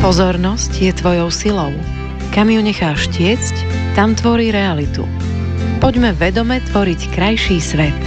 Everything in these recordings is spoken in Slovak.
Pozornosť je tvojou silou. Kam ju necháš tiecť, tam tvorí realitu. Poďme vedome tvoriť krajší svet.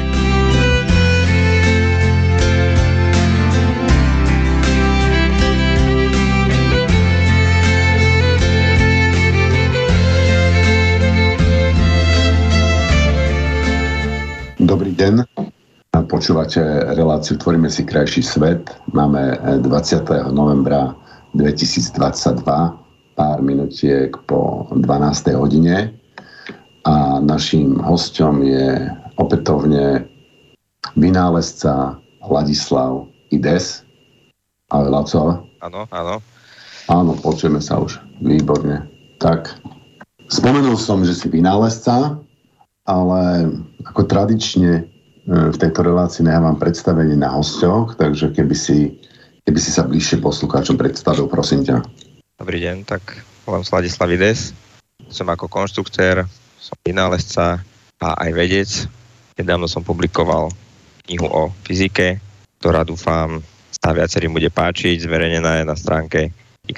Dobrý deň. Počúvate reláciu Tvoríme si krajší svet. Máme 20. novembra 2022, pár minutiek po 12. hodine a naším hosťom je opätovne vynálezca Ladislav Ides. Ahoj, Laco. Áno, áno. Áno, počujeme sa už. Výborne. Tak, spomenul som, že si vynálezca, ale ako tradične v tejto relácii nechávam predstavenie na hosťoch, takže keby si sa bližšie poslucháčom predstavil, prosím ťa. Dobrý deň, tak volám sa Ladislav Ides. Som ako konštruktér, som vynálezca a aj vedec. Nedávno som publikoval knihu o fyzike, ktorá dúfam sa viacerým bude páčiť. Zverejnená je na stránke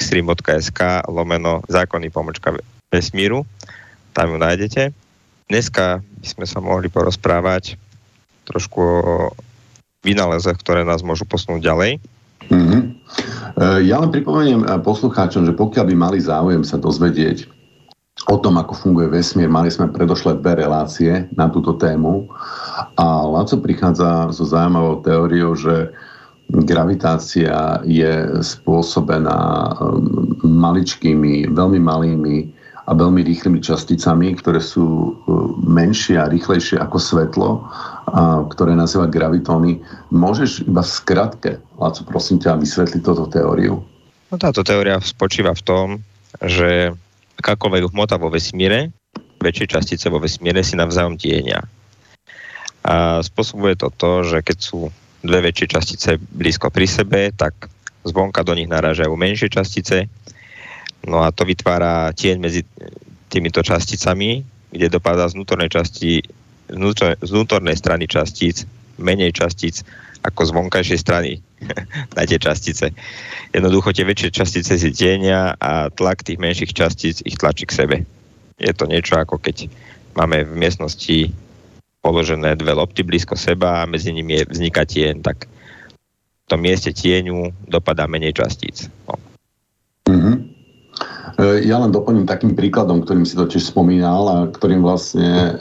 xstream.sk/zákony-vesmíru. Tam ju nájdete. Dneska by sme sa mohli porozprávať trošku o vynálezoch, ktoré nás môžu posunúť ďalej. Mm-hmm. Ja len pripomeniem poslucháčom, že pokiaľ by mali záujem sa dozvedieť o tom, ako funguje vesmír, mali sme predošlé 2 relácie na túto tému a Laco prichádza so zaujímavou teóriou, že gravitácia je spôsobená maličkými, veľmi malými a veľmi rýchlymi časticami, ktoré sú menšie a rýchlejšie ako svetlo, a ktoré nazýva gravitóny. Môžeš iba v skratke, Laco, prosím ťa, vysvetliť túto teóriu? No, táto teória spočíva v tom, že akákoľvek hmota vo vesmíre, väčšie častice vo vesmíre si navzájom tienia. A spôsobuje to, že keď sú 2 väčšie častice blízko pri sebe, tak zvonka do nich narážajú menšie častice. No a to vytvára tieň medzi týmito časticami, kde dopadá z vnútornej strany častíc menej častíc ako z vonkajšej strany na tie častice. Jednoducho tie väčšie častice si tienia a tlak tých menších častíc ich tlačí k sebe. Je to niečo ako keď máme v miestnosti položené 2 lopty blízko seba a medzi nimi vzniká tieň, tak v tom mieste tieňu dopadá menej častíc. No. Mm-hmm. Ja len doplním takým príkladom, ktorým si to tiež spomínal a ktorým vlastne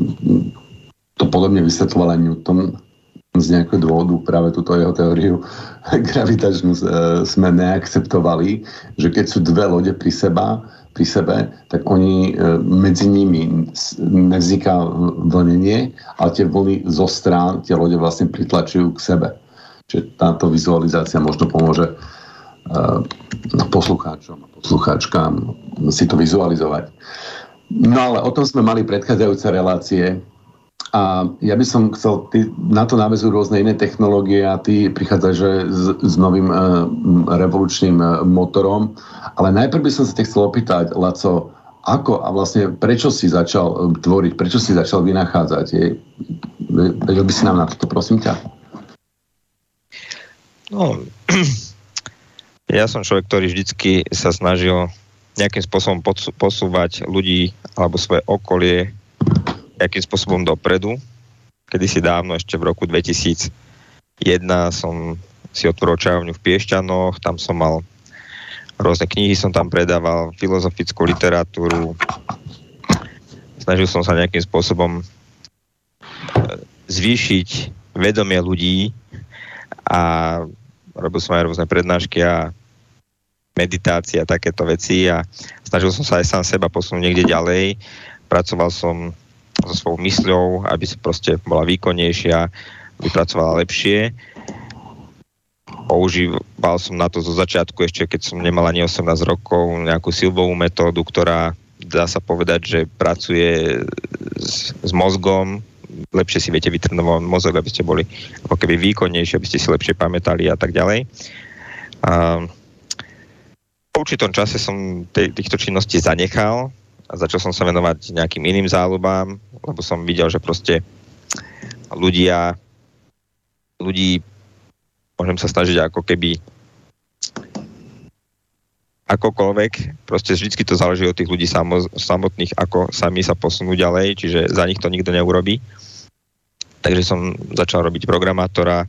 to podobne vysvetľoval aj Newton z nejakého dôvodu, práve túto jeho teóriu gravitačnú sme neakceptovali, že keď sú 2 lode pri sebe, tak oni medzi nimi nevzniká vlnenie, ale tie vlny zo strán tie lode vlastne pritlačujú k sebe. Čiže táto vizualizácia možno pomôže poslucháčom a poslucháčkám si to vizualizovať. No ale o tom sme mali predchádzajúce relácie a ja by som chcel, na to návezujú rôzne iné technológie a ty prichádzaš s novým revolučným motorom, ale najprv by som sa chcel opýtať, Laco, ako a vlastne prečo si začal tvoriť, prečo si začal vynachádzať? Vedel by si nám na toto, prosím ťa? No, ja som človek, ktorý vždycky sa snažil nejakým spôsobom posúvať ľudí alebo svoje okolie nejakým spôsobom dopredu. Kedysi dávno, ešte v roku 2001 som si otvoril čajovňu v Piešťanoch, tam som mal rôzne knihy, som tam predával, filozofickú literatúru. Snažil som sa nejakým spôsobom zvýšiť vedomie ľudí a robil som aj rôzne prednášky a meditácie a takéto veci a snažil som sa aj sám seba posunúť niekde ďalej. Pracoval som so svojou mysľou, aby sa proste bola výkonnejšia, vypracovala lepšie. Používal som na to zo začiatku, ešte keď som nemal ani 18 rokov, nejakú silbovú metódu, ktorá dá sa povedať, že pracuje s mozgom. Lepšie si viete vytrénovať mozog, aby ste boli ako keby výkonnejší, aby ste si lepšie pamätali a tak ďalej. Po určitom čase som týchto činností zanechal a začal som sa venovať nejakým iným záľubám, lebo som videl, že proste ľudí môžem sa snažiť ako keby akokoľvek, proste vždycky to záleží od tých ľudí samotných, ako sami sa posunú ďalej, čiže za nich to nikto neurobí. Takže som začal robiť programátora.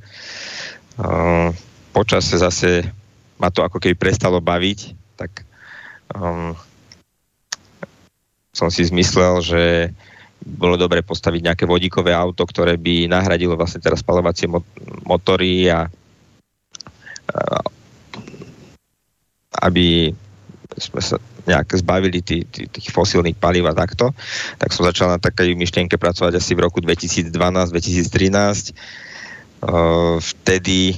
Počase zase ma to ako keby prestalo baviť, tak som si zmyslel, že bolo dobre postaviť nejaké vodíkové auto, ktoré by nahradilo vlastne teraz spaľovacie motory a aby sme sa nejak zbavili tých fosílnych palív a takto. Tak som začal na takej myšlienke pracovať asi v roku 2012-2013. Vtedy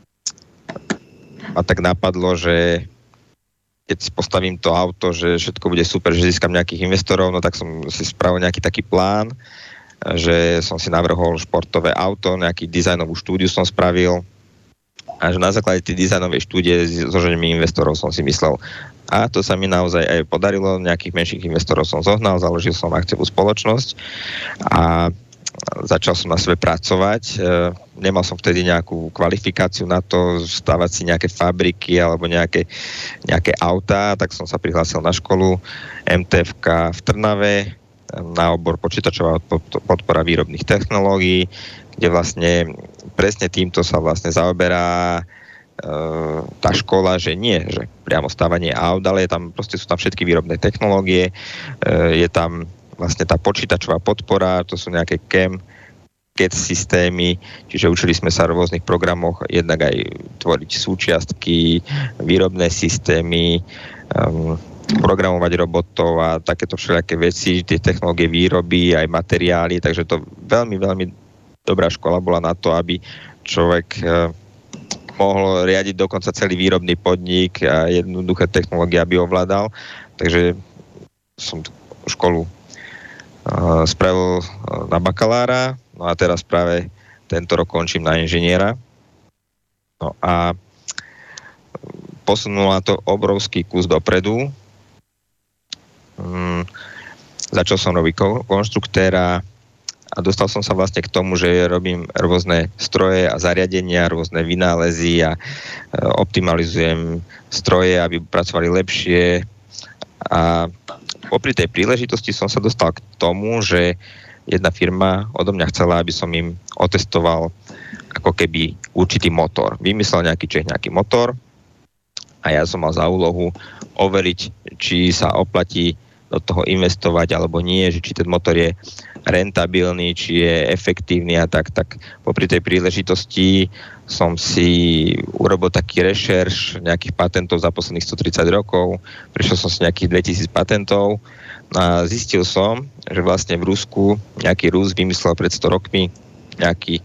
ma tak napadlo, že keď si postavím to auto, že všetko bude super, že získam nejakých investorov, no tak som si spravil nejaký taký plán, že som si navrhol športové auto, nejaký dizajnovú štúdiu som spravil a že na základe tej dizajnovej štúdie s zožením investorov som si myslel, a to sa mi naozaj aj podarilo, nejakých menších investorov som zohnal, založil som akciovú spoločnosť a začal som na sebe pracovať. Nemal som vtedy nejakú kvalifikáciu na to, stavať si nejaké fabriky alebo nejaké autá, tak som sa prihlásil na školu MTFK v Trnave na obor počítačová podpora výrobných technológií, kde vlastne presne týmto sa vlastne zaoberá tá škola, že nie, že priamo stavanie aut, ale sú tam všetky výrobné technológie, je tam vlastne tá počítačová podpora, to sú nejaké CAD systémy, čiže učili sme sa v rôznych programoch jednak aj tvoriť súčiastky, výrobné systémy, programovať robotov a takéto všelijaké veci, tie technológie výroby, aj materiály, takže to veľmi, veľmi dobrá škola bola na to, aby človek mohol riadiť dokonca celý výrobný podnik a jednoduché technológie, aby ovládal. Takže som školu spravil na bakalára, no a teraz práve tento rok končím na inžiniera. No a posunula to obrovský kus dopredu. Začal som robiť konštruktéra a dostal som sa vlastne k tomu, že robím rôzne stroje a zariadenia, rôzne vynálezy a optimalizujem stroje, aby pracovali lepšie. A popri tej príležitosti som sa dostal k tomu, že jedna firma odo mňa chcela, aby som im otestoval ako keby určitý motor. Vymyslel nejaký motor a ja som mal za úlohu overiť, či sa oplatí do toho investovať alebo nie, že či ten motor je rentabilný, či je efektívny a tak popri tej príležitosti som si urobil taký rešerš nejakých patentov za posledných 130 rokov, prišiel som si nejakých 2000 patentov a zistil som, že vlastne v Rusku nejaký Rus vymyslel pred 100 rokmi nejaký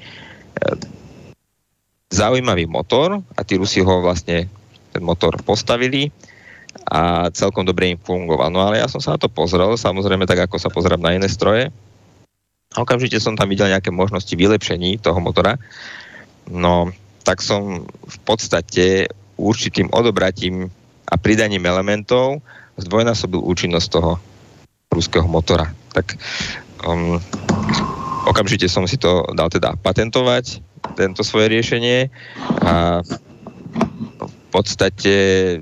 zaujímavý motor a tí Rusi ho vlastne ten motor postavili a celkom dobre im fungoval. No ale ja som sa na to pozrel, samozrejme tak, ako sa pozerám na iné stroje. A okamžite som tam videl nejaké možnosti vylepšení toho motora. No, tak som v podstate určitým odobratím a pridaním elementov zdvojnásobil účinnosť toho ruského motora. Tak okamžite som si to dal teda patentovať, tento svoje riešenie a v podstate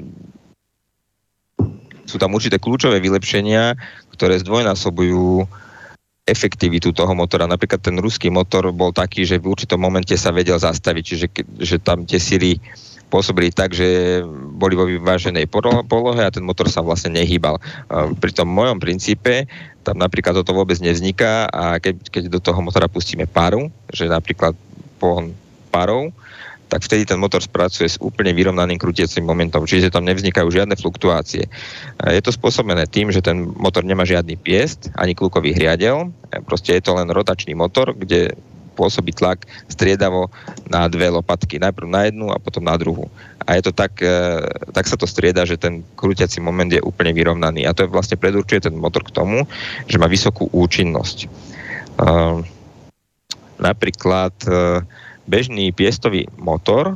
sú tam určité kľúčové vylepšenia, ktoré zdvojnásobujú efektivitu toho motora. Napríklad ten ruský motor bol taký, že v určitom momente sa vedel zastaviť, čiže že tam tie sily pôsobili tak, že boli vo vyváženej polohe a ten motor sa vlastne nehýbal. Pri tom mojom princípe tam napríklad toto vôbec nevzniká a keď do toho motora pustíme paru, že napríklad pohon parou, tak vtedy ten motor spracuje s úplne vyrovnaným krutiacím momentom, čiže tam nevznikajú žiadne fluktuácie. Je to spôsobené tým, že ten motor nemá žiadny piest, ani kľúkový hriadel, proste je to len rotačný motor, kde pôsobí tlak striedavo na dve lopatky, najprv na jednu a potom na druhú. A je to tak sa to strieda, že ten krútiaci moment je úplne vyrovnaný. A to je vlastne predurčuje ten motor k tomu, že má vysokú účinnosť. Napríklad bežný piestový motor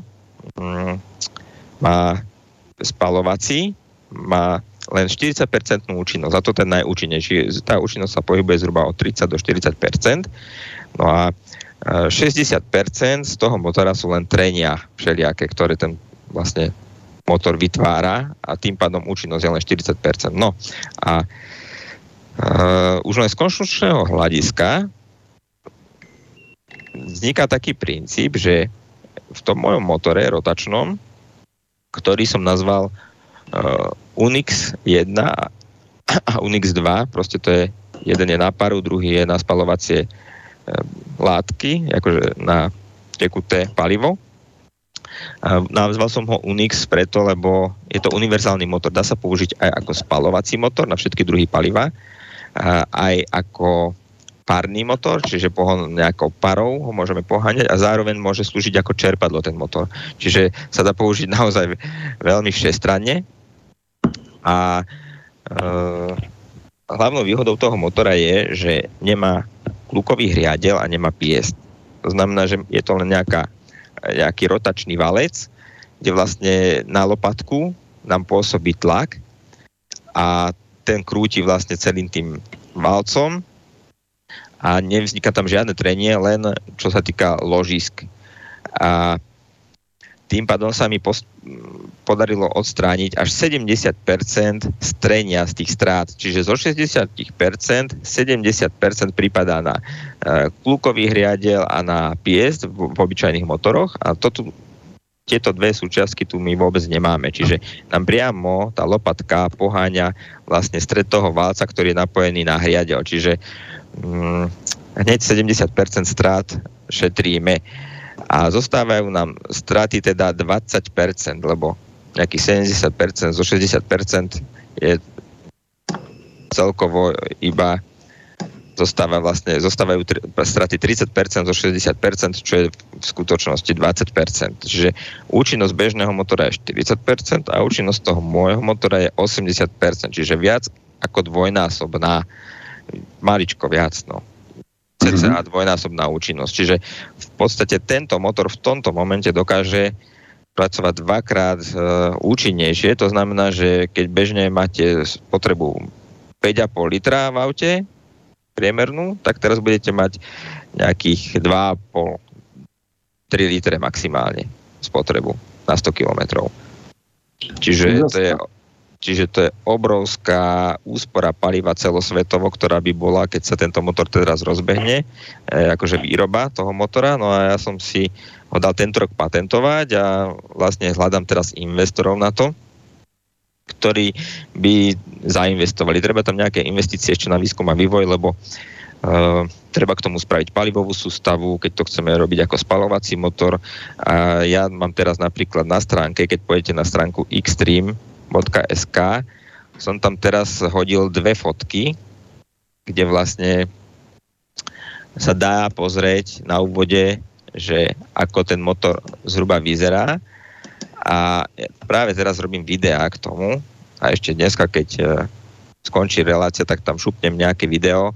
má spaľovací, má len 40% účinnosť, a to ten najúčinnejší. Tá účinnosť sa pohybuje zhruba od 30 do 40%. No a 60% z toho motora sú len trenia všelijaké, ktoré ten vlastne motor vytvára a tým pádom účinnosť je len 40%. No a už len z konštrukčného hľadiska vzniká taký princíp, že v tom mojom motore rotačnom, ktorý som nazval Unix 1 a Unix 2, proste to je jeden je na paru, druhý je na spalovacie látky, akože na tekuté palivo. Nazval som ho Unix preto, lebo je to univerzálny motor. Dá sa použiť aj ako spalovací motor na všetky druhy paliva, aj ako párny motor, čiže pohon nejakou parou ho môžeme poháňať a zároveň môže slúžiť ako čerpadlo ten motor. Čiže sa dá použiť naozaj veľmi všestranne a hlavnou výhodou toho motora je, že nemá klukový riadel a nemá piesť. To znamená, že je to len nejaký rotačný valec, kde vlastne na lopatku nám pôsobí tlak a ten krúti vlastne celým tým valcom a nevzniká tam žiadne trenie, len čo sa týka ložisk. A tým pádom sa mi podarilo odstrániť až 70% strenia z tých strát. Čiže zo 60% 70% pripadá na klukový riadel a na piesť v obyčajných motoroch a tieto dve súčiastky tu my vôbec nemáme. Čiže nám priamo tá lopatka poháňa vlastne stred toho válca, ktorý je napojený na riadel. Čiže hneď 70% strát šetríme. A zostávajú nám straty teda 20%, lebo nejakých 70% zo 60% je celkovo iba zostávajú straty 30% zo 60%, čo je v skutočnosti 20%. Čiže účinnosť bežného motora je 40% a účinnosť toho môjho motora je 80%, čiže viac ako dvojnásobná, maličko viac, no. Cca dvojnásobná účinnosť. Čiže v podstate tento motor v tomto momente dokáže pracovať dvakrát účinnejšie. To znamená, že keď bežne máte spotrebu 5,5 litra v aute, priemernú, tak teraz budete mať nejakých 2,5-3 litre maximálne spotrebu na 100 kilometrov. Čiže to je obrovská úspora paliva celosvetovo, ktorá by bola, keď sa tento motor teraz rozbehne, akože výroba toho motora. No a ja som si ho dal tento rok patentovať a vlastne hľadám teraz investorov na to, ktorí by zainvestovali. Treba tam nejaké investície ešte na výskum a vývoj, lebo treba k tomu spraviť palivovú sústavu, keď to chceme robiť ako spalovací motor. A ja mám teraz napríklad na stránke, keď pôjdete na stránku xstream.sk, som tam teraz hodil 2 fotky, kde vlastne sa dá pozrieť na úvode, že ako ten motor zhruba vyzerá. A práve teraz robím videá k tomu a ešte dneska, keď skončí relácia, tak tam šupnem nejaké video.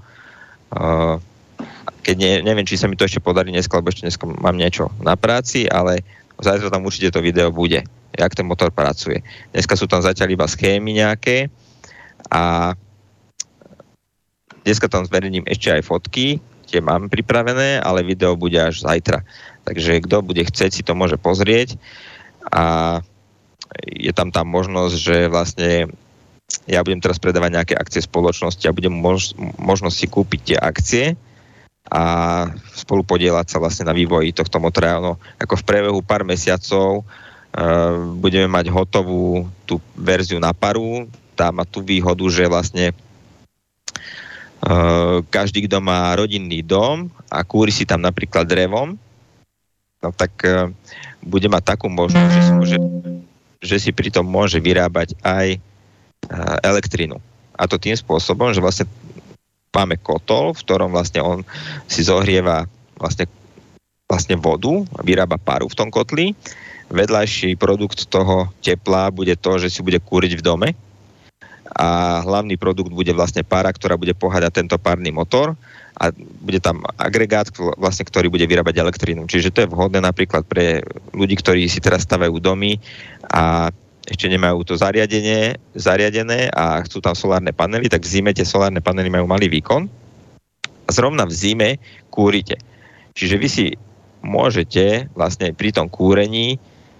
Keď neviem, či sa mi to ešte podarí dneska, lebo ešte dneska mám niečo na práci, ale zajtra tam určite to video bude, jak ten motor pracuje. Dneska sú tam zatiaľ iba schémy nejaké a dneska tam zverejním ešte aj fotky, tie mám pripravené, ale video bude až zajtra. Takže kto bude chcieť, si to môže pozrieť. A je tam tá možnosť, že vlastne ja budem teraz predávať nejaké akcie spoločnosti a budem možnosť si kúpiť tie akcie a spolu podieľať sa vlastne na vývoji tohto motora. No, ako v priebehu pár mesiacov budeme mať hotovú tú verziu na paru. Tá má tú výhodu, že vlastne každý, kto má rodinný dom a kúri si tam napríklad drevom, no tak bude mať takú možnosť, že si pritom môže vyrábať aj elektrinu. A to tým spôsobom, že vlastne máme kotol, v ktorom vlastne on si zohrieva vlastne vodu, vyrába paru v tom kotli. Vedľajší produkt toho tepla bude to, že si bude kúriť v dome. A hlavný produkt bude vlastne para, ktorá bude poháňať tento párny motor a bude tam agregát, vlastne, ktorý bude vyrábať elektrínu. Čiže to je vhodné napríklad pre ľudí, ktorí si teraz stavajú domy a ešte nemajú to zariadené a chcú tam solárne panely, tak v zime tie solárne panely majú malý výkon a zrovna v zime kúrite. Čiže vy si môžete vlastne pri tom kúrení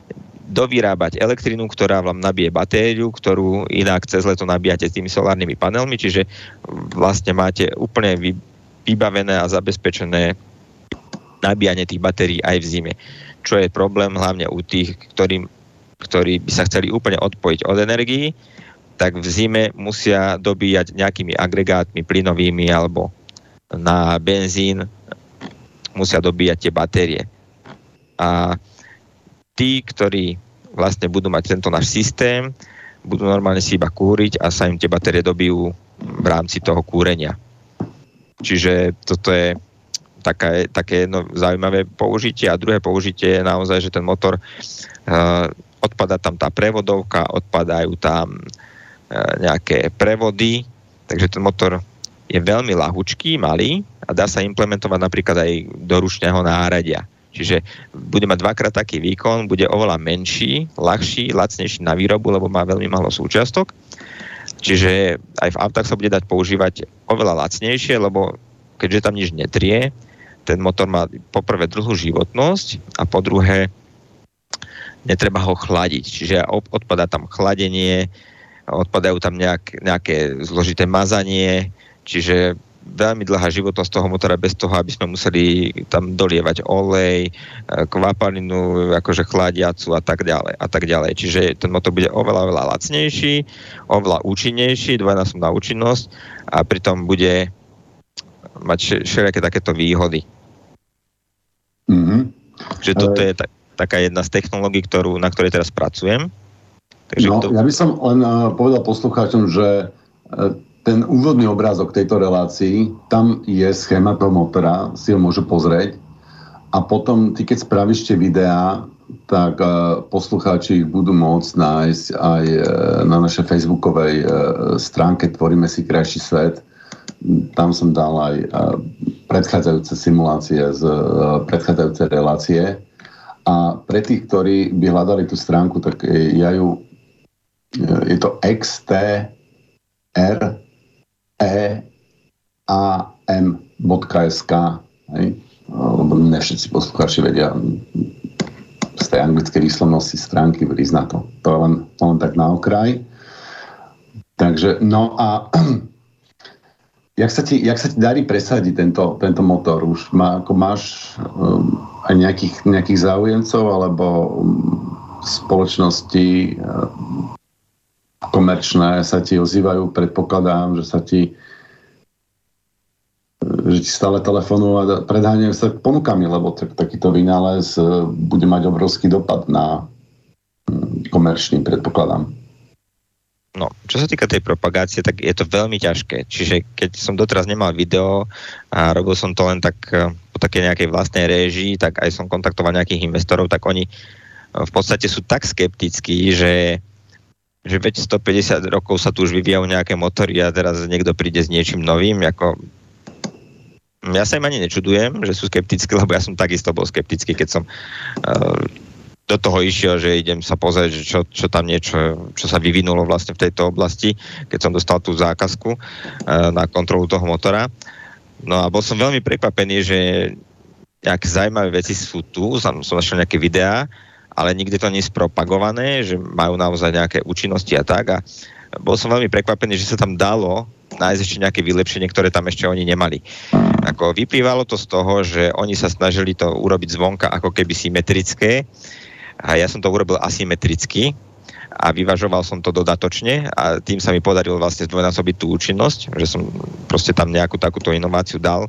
dovyrábať elektrinu, ktorá vám nabije batériu, ktorú inak cez leto nabíjate s tými solárnymi panelmi, čiže vlastne máte úplne vybavené a zabezpečené nabíjanie tých batérií aj v zime. Čo je problém hlavne u tých, ktorí by sa chceli úplne odpojiť od energií, tak v zime musia dobíjať nejakými agregátmi plynovými alebo na benzín musia dobíjať tie batérie. A tí, ktorí vlastne budú mať tento náš systém, budú normálne si iba kúriť a sa im tie batérie dobijú v rámci toho kúrenia. Čiže toto je také jedno zaujímavé použitie. A druhé použitie je naozaj, že ten motor odpadá tam tá prevodovka, odpadajú tam nejaké prevody, takže ten motor je veľmi ľahučký, malý a dá sa implementovať napríklad aj do ručného náradia. Čiže bude mať dvakrát taký výkon, bude oveľa menší, ľahší, lacnejší na výrobu, lebo má veľmi málo súčiastok. Čiže aj v autách sa bude dať používať oveľa lacnejšie, lebo keďže tam nič netrie, ten motor má poprvé dlhú životnosť a po druhé netreba ho chladiť. Čiže odpadá tam chladenie, odpadajú tam nejaké zložité mazanie, čiže veľmi dlhá životnosť toho motora bez toho, aby sme museli tam dolievať olej, kvapalinu, akože chladiacu a tak ďalej. Čiže ten motor bude oveľa lacnejší, oveľa účinnejší, dvojnásobná účinnosť a pritom bude mať všelijaké takéto výhody. Čiže toto je taká jedna z technológií, na ktorej teraz pracujem. Takže ja by som len povedal poslucháčom, že ten úvodný obrázok tejto relácii, tam je schéma toho motora, si ho môže pozrieť a potom ty, keď spravíš tie videá, tak poslucháči ich budú môcť nájsť aj na našej facebookovej stránke Tvoríme si krajší svet. Tam som dal aj predchádzajúce simulácie z predchádzajúcej relácie a pre tých, ktorí by hľadali tú stránku, tak je to xtream.sk, lebo ne všetci poslucháči vedia z tej anglickej výslovnosti stránky prísť na to. To je len tak na okraj. Takže, no a jak sa ti darí presadiť tento motor? Už máš aj nejakých záujemcov alebo spoločnosti komerčné sa ti ozývajú? Predpokladám, že ti stále telefonujú a predháňajú sa ponukami, lebo takýto vynález bude mať obrovský dopad na komerčný, predpokladám. No, čo sa týka tej propagácie, tak je to veľmi ťažké. Čiže keď som doteraz nemal video a robil som to len tak po takej nejakej vlastnej réžii, tak aj som kontaktoval nejakých investorov, tak oni v podstate sú tak skeptickí, že veď 150 rokov sa tu už vyvíjajú nejaké motory a teraz niekto príde s niečím novým, ako ja sa im ani nečudujem, že sú skeptickí, lebo ja som takisto bol skeptický, keď som do toho išiel, že idem sa pozrieť, čo tam niečo, čo sa vyvinulo vlastne v tejto oblasti, keď som dostal tú zákazku na kontrolu toho motora. No a bol som veľmi prekvapený, že nejaké zaujímavé veci sú tu, som našiel nejaké videá, ale nikdy to nie je spropagované, že majú naozaj nejaké účinnosti a tak. A bol som veľmi prekvapený, že sa tam dalo nájsť ešte nejaké vylepšenie, ktoré tam ešte oni nemali. Ako vyplývalo to z toho, že oni sa snažili to urobiť zvonka ako keby symetrické a ja som to urobil asymetricky a vyvažoval som to dodatočne a tým sa mi podarilo vlastne zdvojnásobiť tú účinnosť, že som proste tam nejakú takúto inováciu dal,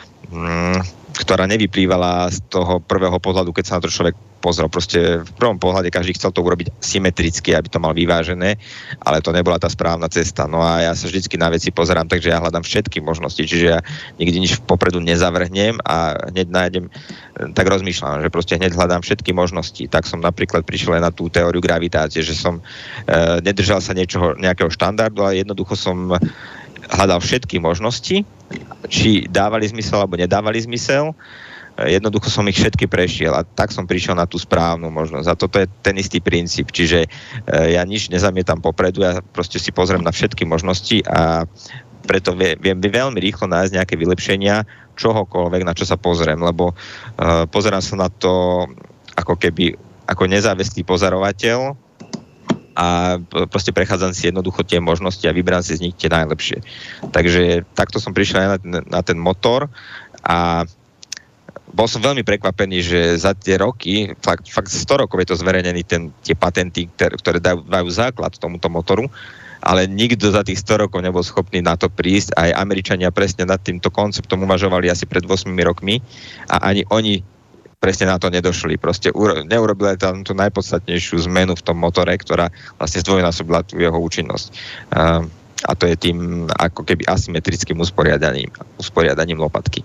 ktorá nevyplývala z toho prvého pohľadu, keď sa na to človek pozrel. Proste v prvom pohľade každý chcel to urobiť symetricky, aby to mal vyvážené, ale to nebola tá správna cesta. No a ja sa vždycky na veci pozerám, takže ja hľadám všetky možnosti, čiže ja nikdy nič popredu nezavrhnem a hneď nájdem, tak rozmýšľam, že proste hneď hľadám všetky možnosti. Tak som napríklad prišiel aj na tú teóriu gravitácie, že som nedržal sa nejakého štandardu, ale jednoducho som hľadal všetky možnosti, či dávali zmysel alebo nedávali zmysel. Jednoducho som ich všetky prešiel a tak som prišiel na tú správnu možnosť. A toto je ten istý princíp, čiže ja nič nezamietam popredu, ja proste si pozriem na všetky možnosti a preto viem veľmi rýchlo nájsť nejaké vylepšenia čohokoľvek, na čo sa pozriem, lebo pozerám sa na to ako keby ako nezávislý pozorovateľ a proste prechádzam si jednoducho tie možnosti a vyberám si z nich tie najlepšie. Takže takto som prišiel aj na ten motor a bol som veľmi prekvapený, že za tie roky, fakt 100 rokov je to zverejnený tie patenty, ktoré dajú základ tomuto motoru, ale nikto za tých 100 rokov nebol schopný na to prísť. Aj Američania presne nad týmto konceptom uvažovali asi pred 8 rokmi a ani oni presne na to nedošli. Proste neurobili tam tú najpodstatnejšiu zmenu v tom motore, ktorá vlastne zdvojnásobila tú jeho účinnosť. A to je tým ako keby asymetrickým usporiadaním lopatky.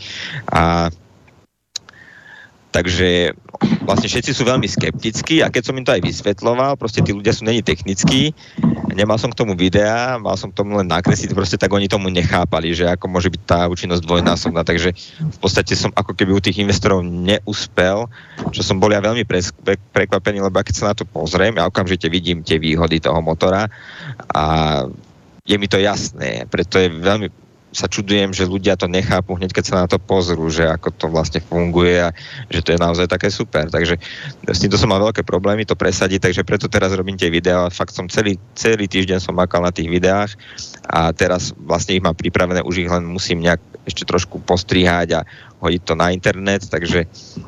Takže vlastne všetci sú veľmi skeptickí a keď som im to aj vysvetľoval, proste tí ľudia sú není technickí, nemal som k tomu videa, mal som k tomu len nakresliť, proste tak oni tomu nechápali, že ako môže byť tá účinnosť dvojnásobná, takže v podstate som ako keby u tých investorov neúspel, čo som bol ja veľmi prekvapený, lebo keď sa na to pozriem, ja okamžite vidím tie výhody toho motora a je mi to jasné, preto je veľmi sa čudujem, že ľudia to nechápu hneď, keď sa na to pozrú, že ako to vlastne funguje a že to je naozaj také super. Takže s týmto som mal veľké problémy to presadiť, takže preto teraz robím tie videá. Fakt som celý týždeň som makal na tých videách a teraz vlastne ich mám pripravené, už ich len musím nejak ešte trošku postrihať a hodiť to na internet, takže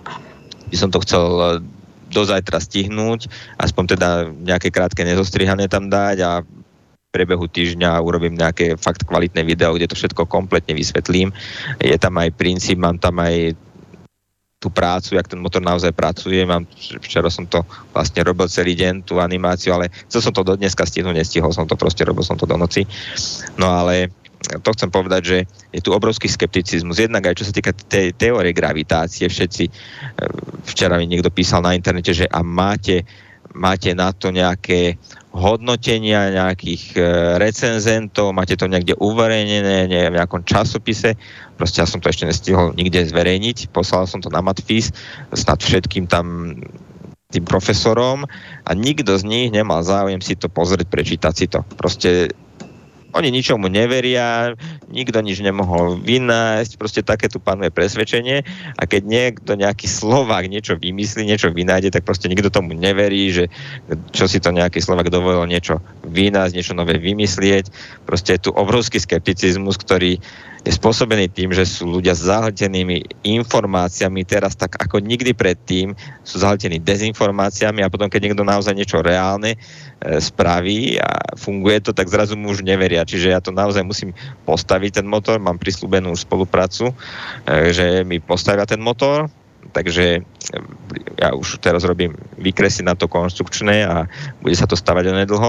by som to chcel do zajtra stihnúť, aspoň teda nejaké krátke nezostrihané tam dať a priebehu týždňa urobím nejaké fakt kvalitné video, kde to všetko kompletne vysvetlím. Je tam aj princíp, mám tam aj tú prácu, jak ten motor naozaj pracuje. Včera som to vlastne robil celý deň, tú animáciu, ale chcel som to do dneska stihnúť, nestihol som to, proste robil som to do noci. No ale to chcem povedať, že je tu obrovský skepticizmus. Jednak aj čo sa týka tej teórie gravitácie, všetci, včera mi niekto písal na internete, že a máte na to nejaké hodnotenia nejakých recenzentov, máte to niekde uverejnené, v nejakom časopise, proste ja som to ešte nestihol nikde zverejniť, poslal som to na Matfis, snad všetkým tam tým profesorom a nikto z nich nemal záujem si to pozrieť, prečítať si to. Proste oni ničomu neveria, nikto nič nemohol vynájsť, proste také tu panuje presvedčenie a keď niekto, nejaký Slovák niečo vymyslí, niečo vynájde, tak proste nikto tomu neverí, že čo si to nejaký Slovák dovolil niečo vynájsť, niečo nové vymyslieť. Proste je tu obrovský skepticizmus, ktorý je spôsobený tým, že sú ľudia zahltenými informáciami, teraz tak ako nikdy predtým sú zahltení dezinformáciami a potom, keď niekto naozaj niečo reálne spraví a funguje to, tak zrazu mu už neveria. Čiže ja to naozaj musím postaviť ten motor, mám prisľúbenú spoluprácu, že mi postavia ten motor, takže ja už teraz robím výkresy na to konštrukčné a bude sa to stavať onedlho.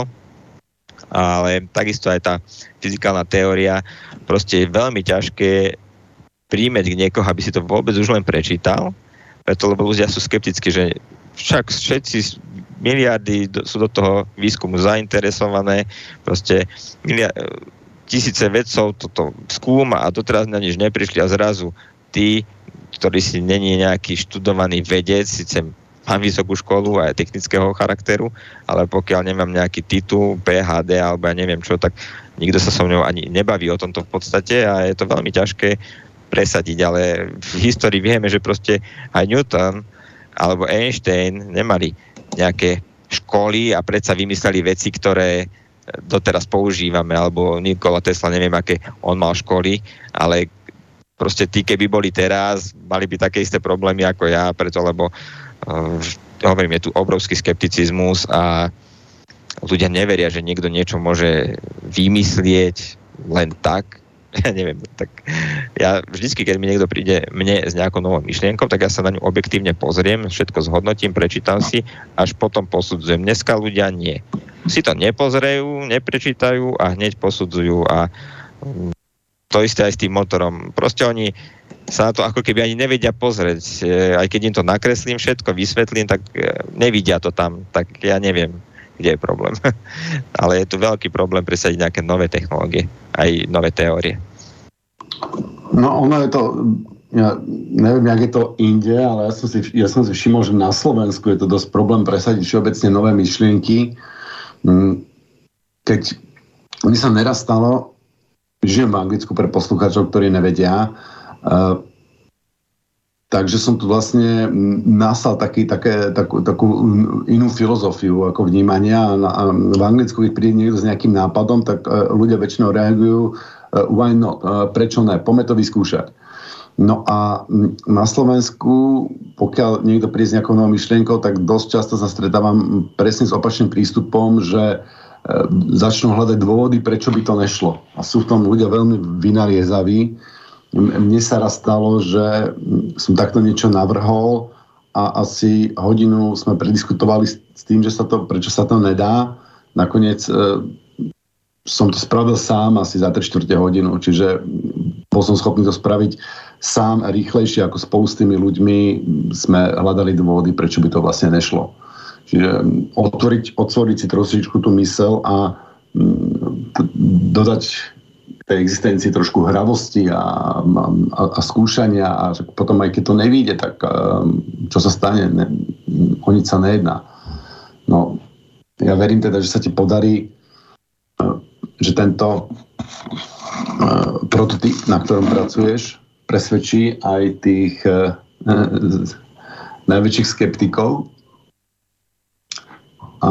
Ale takisto aj tá fyzikálna teória, proste je veľmi ťažké príjmeť k niekoho, aby si to vôbec už len prečítal, preto lebo ľudia sú skeptickí, že však všetci miliardy sú do toho výskumu zainteresované, proste tisíce vedcov toto skúma a doteraz na nič neprišli a zrazu tí, ktorí si není nejaký študovaný vedec, síce mám vysokú školu aj technického charakteru, ale pokiaľ nemám nejaký titul, PhD alebo ja neviem čo, tak nikto sa so mnou ani nebaví o tomto v podstate a je to veľmi ťažké presadiť, ale v histórii vieme, že proste aj Newton alebo Einstein nemali nejaké školy a predsa vymysleli veci, ktoré doteraz používame, alebo Nikola Tesla, neviem, aké on mal školy, ale proste tí, keby boli teraz, mali by také isté problémy ako ja, preto lebo hovorím, je tu obrovský skepticizmus a ľudia neveria, že niekto niečo môže vymyslieť len tak. Ja neviem, tak ja vždycky, keď mi niekto príde mne s nejakou novou myšlienkou, tak ja sa na ňu objektívne pozriem, všetko zhodnotím, prečítam si, až potom posudzujem. Dneska ľudia nie. Si to nepozrejú, neprečítajú a hneď posudzujú a to isté aj s tým motorom. Proste oni sa na to ako keby ani nevedia pozrieť. Aj keď im to nakreslím všetko, vysvetlím, tak nevidia to tam. Tak ja neviem, kde je problém. Ale je tu veľký problém presadiť nejaké nové technológie, aj nové teórie. No ono je to, ja neviem, jak je to inde, ale ja som si všimol, že na Slovensku je to dosť problém presadiť všeobecne nové myšlienky. Keď mi sa neraz stalo, žijem v Anglicku pre poslucháčov, ktorí nevedia, Takže som tu vlastne nasal takú inú filozofiu ako vnímania. A v Anglicku, keď príde niekto s nejakým nápadom, tak ľudia väčšinou reagujú why not? Prečo ne? Poďme to vyskúšať. No a na Slovensku, pokiaľ niekto príde s nejakou novou myšlienkou, tak dosť často sa stretávam presne s opačným prístupom, že začnú hľadať dôvody, prečo by to nešlo. A sú v tom ľudia veľmi vynaliezaví. Mne sa raz stalo, že som takto niečo navrhol a asi hodinu sme prediskutovali s tým, že prečo sa to nedá. Nakoniec som to spravil sám asi za 3/4 hodinu, čiže bol som schopný to spraviť sám a rýchlejšie ako spolu s tými ľuďmi sme hľadali dôvody, prečo by to vlastne nešlo. Čiže otvoriť si trošičku tú myseľ a dodať tej existencii trošku hravosti a skúšania a potom aj keď to nevyjde, tak čo sa stane? O nič sa nejedná. No, ja verím teda, že sa ti podarí, že tento prototyp, na ktorom pracuješ, presvedčí aj tých najväčších skeptikov. A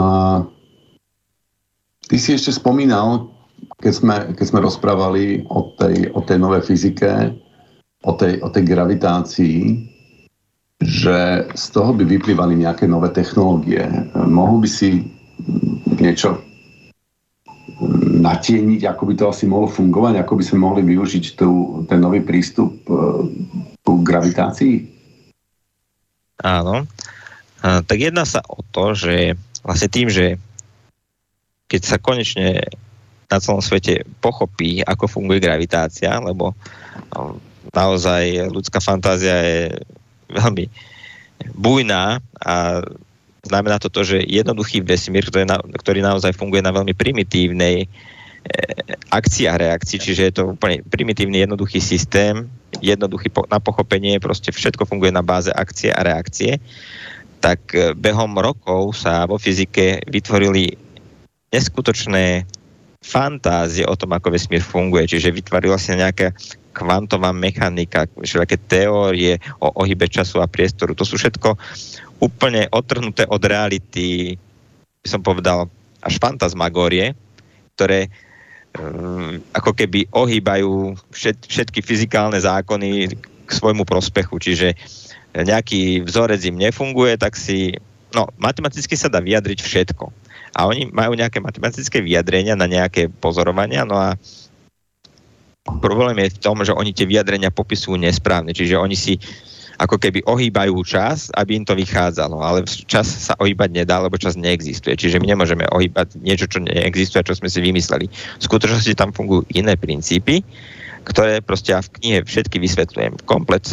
ty si ešte spomínal, keď sme rozprávali o tej novej fyzike, o tej gravitácii, že z toho by vyplývali nejaké nové technológie. Mohol by si niečo natieniť, ako by to asi mohlo fungovať, ako by sme mohli využiť ten nový prístup ku gravitácii? Áno. Tak jedná sa o to, že vlastne tým, že keď sa konečne na celom svete pochopí, ako funguje gravitácia, lebo naozaj ľudská fantázia je veľmi bujná a znamená to, že jednoduchý vesmír, ktorý naozaj funguje na veľmi primitívnej akcii a reakcii, čiže je to úplne primitívny, jednoduchý systém, jednoduchý na pochopenie, proste všetko funguje na báze akcie a reakcie, tak behom rokov sa vo fyzike vytvorili neskutočné fantázie o tom, ako vesmír funguje. Čiže vytvorila sa nejaká kvantová mechanika, všelijaké teórie o ohybe času a priestoru. To sú všetko úplne odtrhnuté od reality, by som povedal, až fantasmagórie, ktoré ako keby ohýbajú všetky fyzikálne zákony k svojmu prospechu. Čiže nejaký vzorec im nefunguje, tak matematicky sa dá vyjadriť všetko. A oni majú nejaké matematické vyjadrenia na nejaké pozorovania, no a problém je v tom, že oni tie vyjadrenia popisujú nesprávne, čiže oni si ako keby ohýbajú čas, aby im to vychádzalo, ale čas sa ohýbať nedá, lebo čas neexistuje, čiže my nemôžeme ohýbať niečo, čo neexistuje, čo sme si vymysleli. V skutočnosti tam fungujú iné princípy, ktoré proste ja v knihe všetky vysvetľujem. Komplet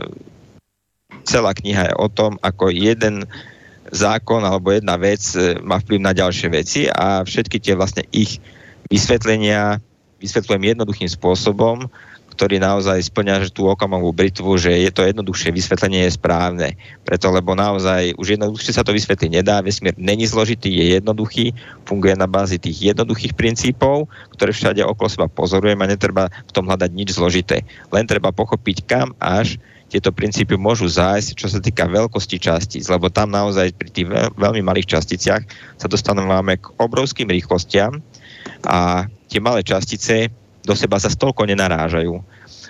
celá kniha je o tom, ako jeden zákon alebo jedna vec má vplyv na ďalšie veci a všetky tie vlastne ich vysvetlenia vysvetľujem jednoduchým spôsobom, ktorý naozaj spĺňa tú okamovú britvu, že je to jednoduchšie vysvetlenie je správne. Preto, lebo naozaj už jednoduchšie sa to vysvetliť nedá, vesmír není zložitý, je jednoduchý, funguje na bázi tých jednoduchých princípov, ktoré všade okolo seba pozorujem a netreba v tom hľadať nič zložité. Len treba pochopiť, kam až tieto princípy môžu zájsť, čo sa týka veľkosti častíc, lebo tam naozaj pri tých veľmi malých časticiach sa dostávame k obrovským rýchlostiam a tie malé častice do seba sa toľko nenarážajú.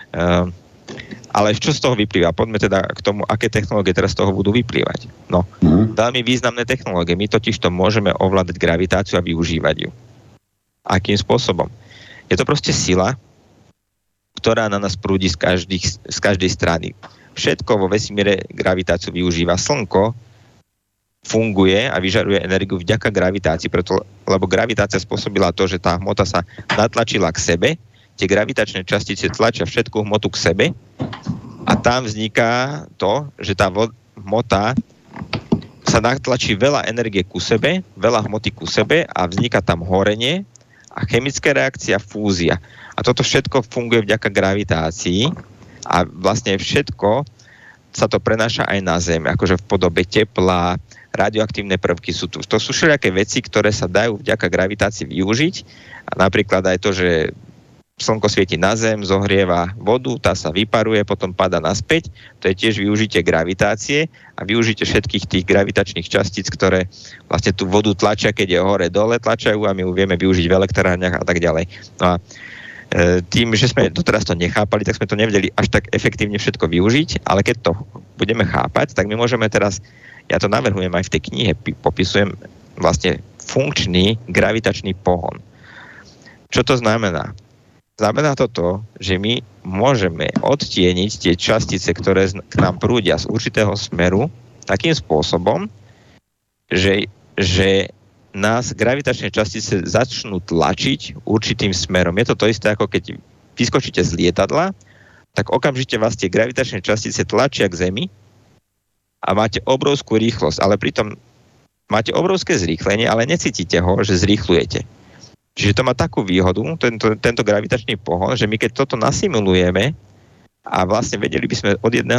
Ale čo z toho vyplýva? Poďme teda k tomu, aké technológie teraz z toho budú vyplývať. No, veľmi významné technológie. My totiž to môžeme ovládať gravitáciu a využívať ju. Akým spôsobom? Je to proste sila, ktorá na nás prúdi z každej strany. Všetko vo vesmíre gravitáciu využíva. Slnko funguje a vyžaruje energiu vďaka gravitácii, lebo gravitácia spôsobila to, že tá hmota sa natlačila k sebe, tie gravitačné častice tlačia všetku hmotu k sebe a tam vzniká to, že tá hmota sa natlačí veľa energie ku sebe, veľa hmoty ku sebe a vzniká tam horenie a chemická reakcia, fúzia. A toto všetko funguje vďaka gravitácii a vlastne všetko sa to prenáša aj na Zem, akože v podobe tepla, radioaktívne prvky sú tu. To sú všelijaké veci, ktoré sa dajú vďaka gravitácii využiť. A napríklad aj to, že slnko svieti na Zem, zohrieva vodu, tá sa vyparuje, potom padá naspäť. To je tiež využitie gravitácie a využitie všetkých tých gravitačných častíc, ktoré vlastne tú vodu tlačia, keď je hore-dole, tlačajú a my ju vieme využiť v elektrárniach a tak ďalej. No a tým, že sme doteraz to nechápali, tak sme to nevedeli až tak efektívne všetko využiť, ale keď to budeme chápať, tak my môžeme teraz, ja to navrhujem aj v tej knihe, popisujem vlastne funkčný gravitačný pohon. Čo to znamená? Znamená to, že my môžeme odtieniť tie častice, ktoré k nám prúdia z určitého smeru takým spôsobom, že nás gravitačné častice začnú tlačiť určitým smerom. Je to isté, ako keď vyskočíte z lietadla, tak okamžite vás tie gravitačné častice tlačia k Zemi a máte obrovskú rýchlosť, ale pritom máte obrovské zrýchlenie, ale necítite ho, že zrýchlujete. Čiže to má takú výhodu, tento gravitačný pohon, že my keď toto nasimulujeme a vlastne vedeli by sme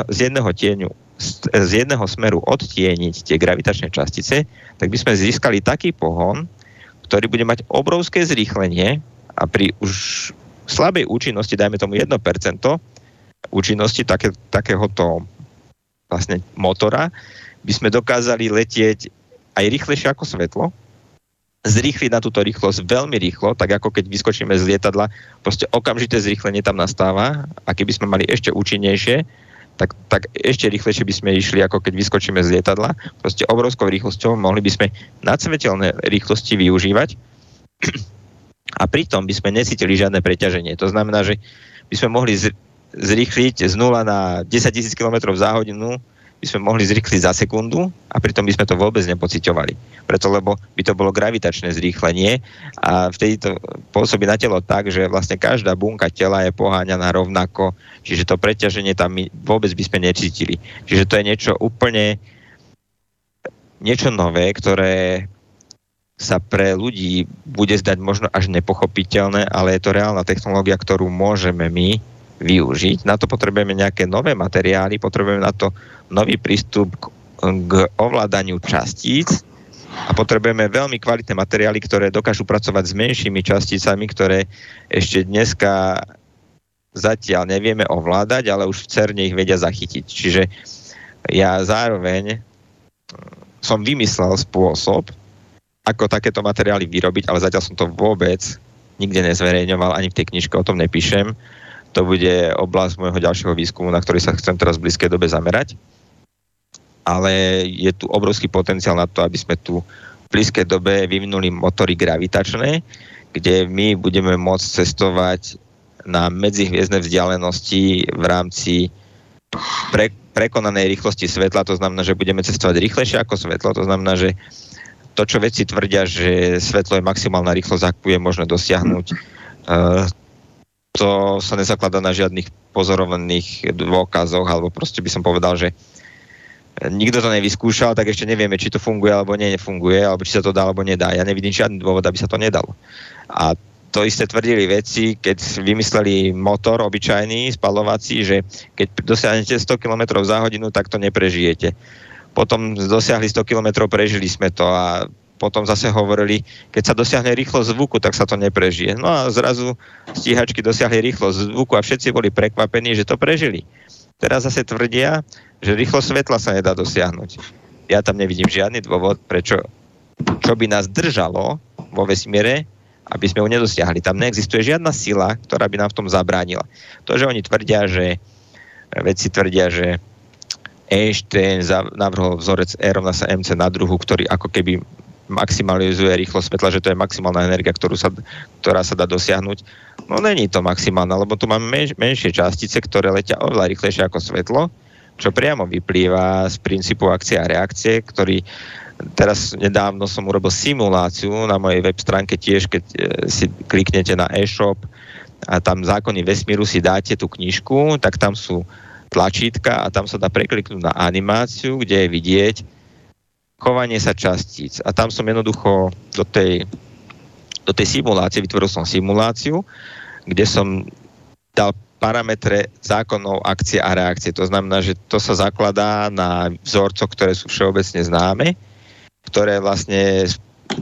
z jedného smeru odtieniť tie gravitačné častice, tak by sme získali taký pohon, ktorý bude mať obrovské zrýchlenie a pri už slabej účinnosti, dajme tomu 1% účinnosti takéhoto vlastne motora, by sme dokázali letieť aj rýchlejšie ako svetlo, zrýchliť na túto rýchlosť veľmi rýchlo, tak ako keď vyskočíme z lietadla, proste okamžité zrýchlenie tam nastáva a keby sme mali ešte účinnejšie, tak ešte rýchlejšie by sme išli, ako keď vyskočíme z lietadla. Proste obrovskou rýchlosťou mohli by sme nadsvetelné rýchlosti využívať a pritom by sme necítili žiadne preťaženie. To znamená, že by sme mohli zrýchliť z 0 na 10 000 km za hodinu, by sme mohli zrýchliť za sekundu a pritom by sme to vôbec nepociťovali. Preto, lebo by to bolo gravitačné zrýchlenie a vtedy to pôsobí na telo tak, že vlastne každá bunka tela je poháňaná rovnako, čiže to preťaženie tam vôbec by sme necítili. Čiže to je niečo nové, ktoré sa pre ľudí bude zdať možno až nepochopiteľné, ale je to reálna technológia, ktorú môžeme my využiť. Na to potrebujeme nejaké nové materiály, potrebujeme na to nový prístup k ovládaniu častíc a potrebujeme veľmi kvalitné materiály, ktoré dokážu pracovať s menšími časticami, ktoré ešte dneska zatiaľ nevieme ovládať, ale už v CERNe ich vedia zachytiť. Čiže ja zároveň som vymyslel spôsob, ako takéto materiály vyrobiť, ale zatiaľ som to vôbec nikde nezverejňoval, ani v tej knižke o tom nepíšem. To bude oblasť môjho ďalšieho výskumu, na ktorý sa chcem teraz v blízkej dobe zamerať. Ale je tu obrovský potenciál na to, aby sme tu v blízkej dobe vyvinuli motory gravitačné, kde my budeme môcť cestovať na medzihviezdne vzdialenosti v rámci prekonanej rýchlosti svetla. To znamená, že budeme cestovať rýchlejšie ako svetlo. To znamená, že to, čo vedci tvrdia, že svetlo je maximálna rýchlosť, akú je možné dosiahnuť, to sa nezakladá na žiadnych pozorovaných dôkazoch, alebo proste by som povedal, že nikto to nevyskúšal, tak ešte nevieme, či to funguje alebo nefunguje, alebo či sa to dá alebo nedá. Ja nevidím žiadny dôvod, aby sa to nedalo. A to isté tvrdili vedci, keď vymysleli motor obyčajný, spalovací, že keď dosiahnete 100 km za hodinu, tak to neprežijete. Potom dosiahli 100 km, prežili sme to a potom zase hovorili, keď sa dosiahne rýchlosť zvuku, tak sa to neprežije. No a zrazu stíhačky dosiahli rýchlosť zvuku a všetci boli prekvapení, že to prežili. Teraz zase tvrdia, že rýchlosť svetla sa nedá dosiahnuť. Ja tam nevidím žiadny dôvod, čo by nás držalo vo vesmíre, aby sme ju nedosiahli. Tam neexistuje žiadna sila, ktorá by nám v tom zabránila. To, že oni tvrdia, vedci tvrdia, že Einstein navrhol vzorec E rovná sa mc na druhu, ktorý ako keby maximalizuje rýchlosť svetla, že to je maximálna energia, ktorá sa dá dosiahnuť. No není to maximálna, lebo tu máme menšie častice, ktoré letia oveľa rýchlejšie ako svetlo, čo priamo vyplýva z princípu akcie a reakcie, ktorý teraz nedávno som urobil simuláciu na mojej web stránke tiež, keď si kliknete na e-shop a tam zákony vesmíru si dáte tú knižku, tak tam sú tlačítka a tam sa dá prekliknúť na animáciu, kde je vidieť chovanie sa častíc. A tam som jednoducho do tej simulácie, vytvoril som simuláciu, kde som dal parametre zákonov akcie a reakcie. To znamená, že to sa zakladá na vzorcoch, ktoré sú všeobecne známe, ktoré vlastne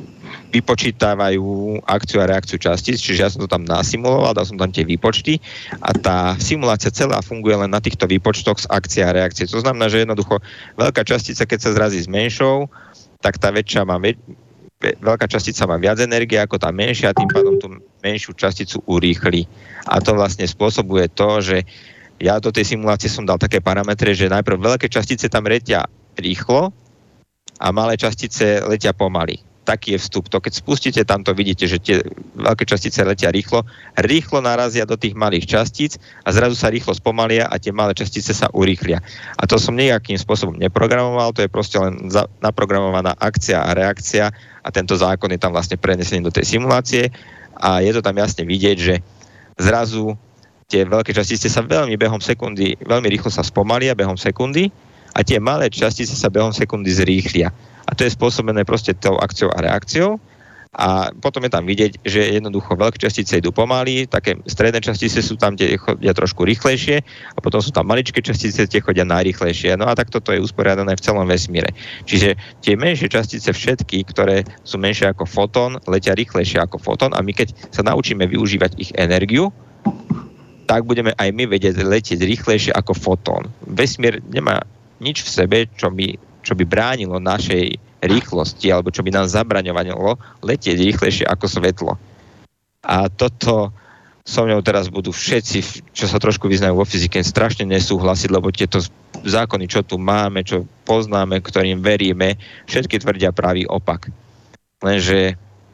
vypočítavajú akciu a reakciu častíc, čiže ja som to tam nasimuloval, dal som tam tie výpočty a tá simulácia celá funguje len na týchto výpočtoch z akcie a reakcie. To znamená, že jednoducho veľká častica, keď sa zrazí s menšou, tak tá väčšia má veľká častica má viac energie ako tá menšia a tým pádom tú menšiu časticu urýchli. A to vlastne spôsobuje to, že ja do tej simulácie som dal také parametre, že najprv veľké častice tam letia rýchlo a malé častice letia pomaly. Taký je vstup. To keď spustíte, tam to vidíte, že tie veľké častice letia rýchlo narazia do tých malých častíc a zrazu sa rýchlo spomalia a tie malé častice sa urýchlia. A to som nejakým spôsobom neprogramoval, to je proste len naprogramovaná akcia a reakcia a tento zákon je tam vlastne prenesený do tej simulácie a je to tam jasne vidieť, že zrazu tie veľké častice sa veľmi rýchlo sa spomalia behom sekundy a tie malé častice sa behom sekundy zrýchlia. A to je spôsobené proste tou akciou a reakciou. A potom je tam vidieť, že jednoducho veľké častice idú pomaly, také stredné častice sú tam, kde chodia trošku rýchlejšie a potom sú tam maličké častice, tie chodia najrýchlejšie. No a takto to je usporiadané v celom vesmíre. Čiže tie menšie častice všetky, ktoré sú menšie ako fotón, letia rýchlejšie ako fotón a my keď sa naučíme využívať ich energiu, tak budeme aj my vedieť letieť rýchlejšie ako fotón. Vesmír nemá nič v sebe, čo by bránilo našej rýchlosti alebo čo by nám zabraňovalo letieť rýchlejšie ako svetlo. A toto so mnou teraz budú všetci, čo sa trošku vyznajú vo fyzike, strašne nesúhlasiť, lebo tieto zákony, čo tu máme, čo poznáme, ktorým veríme, všetky tvrdia pravý opak. Lenže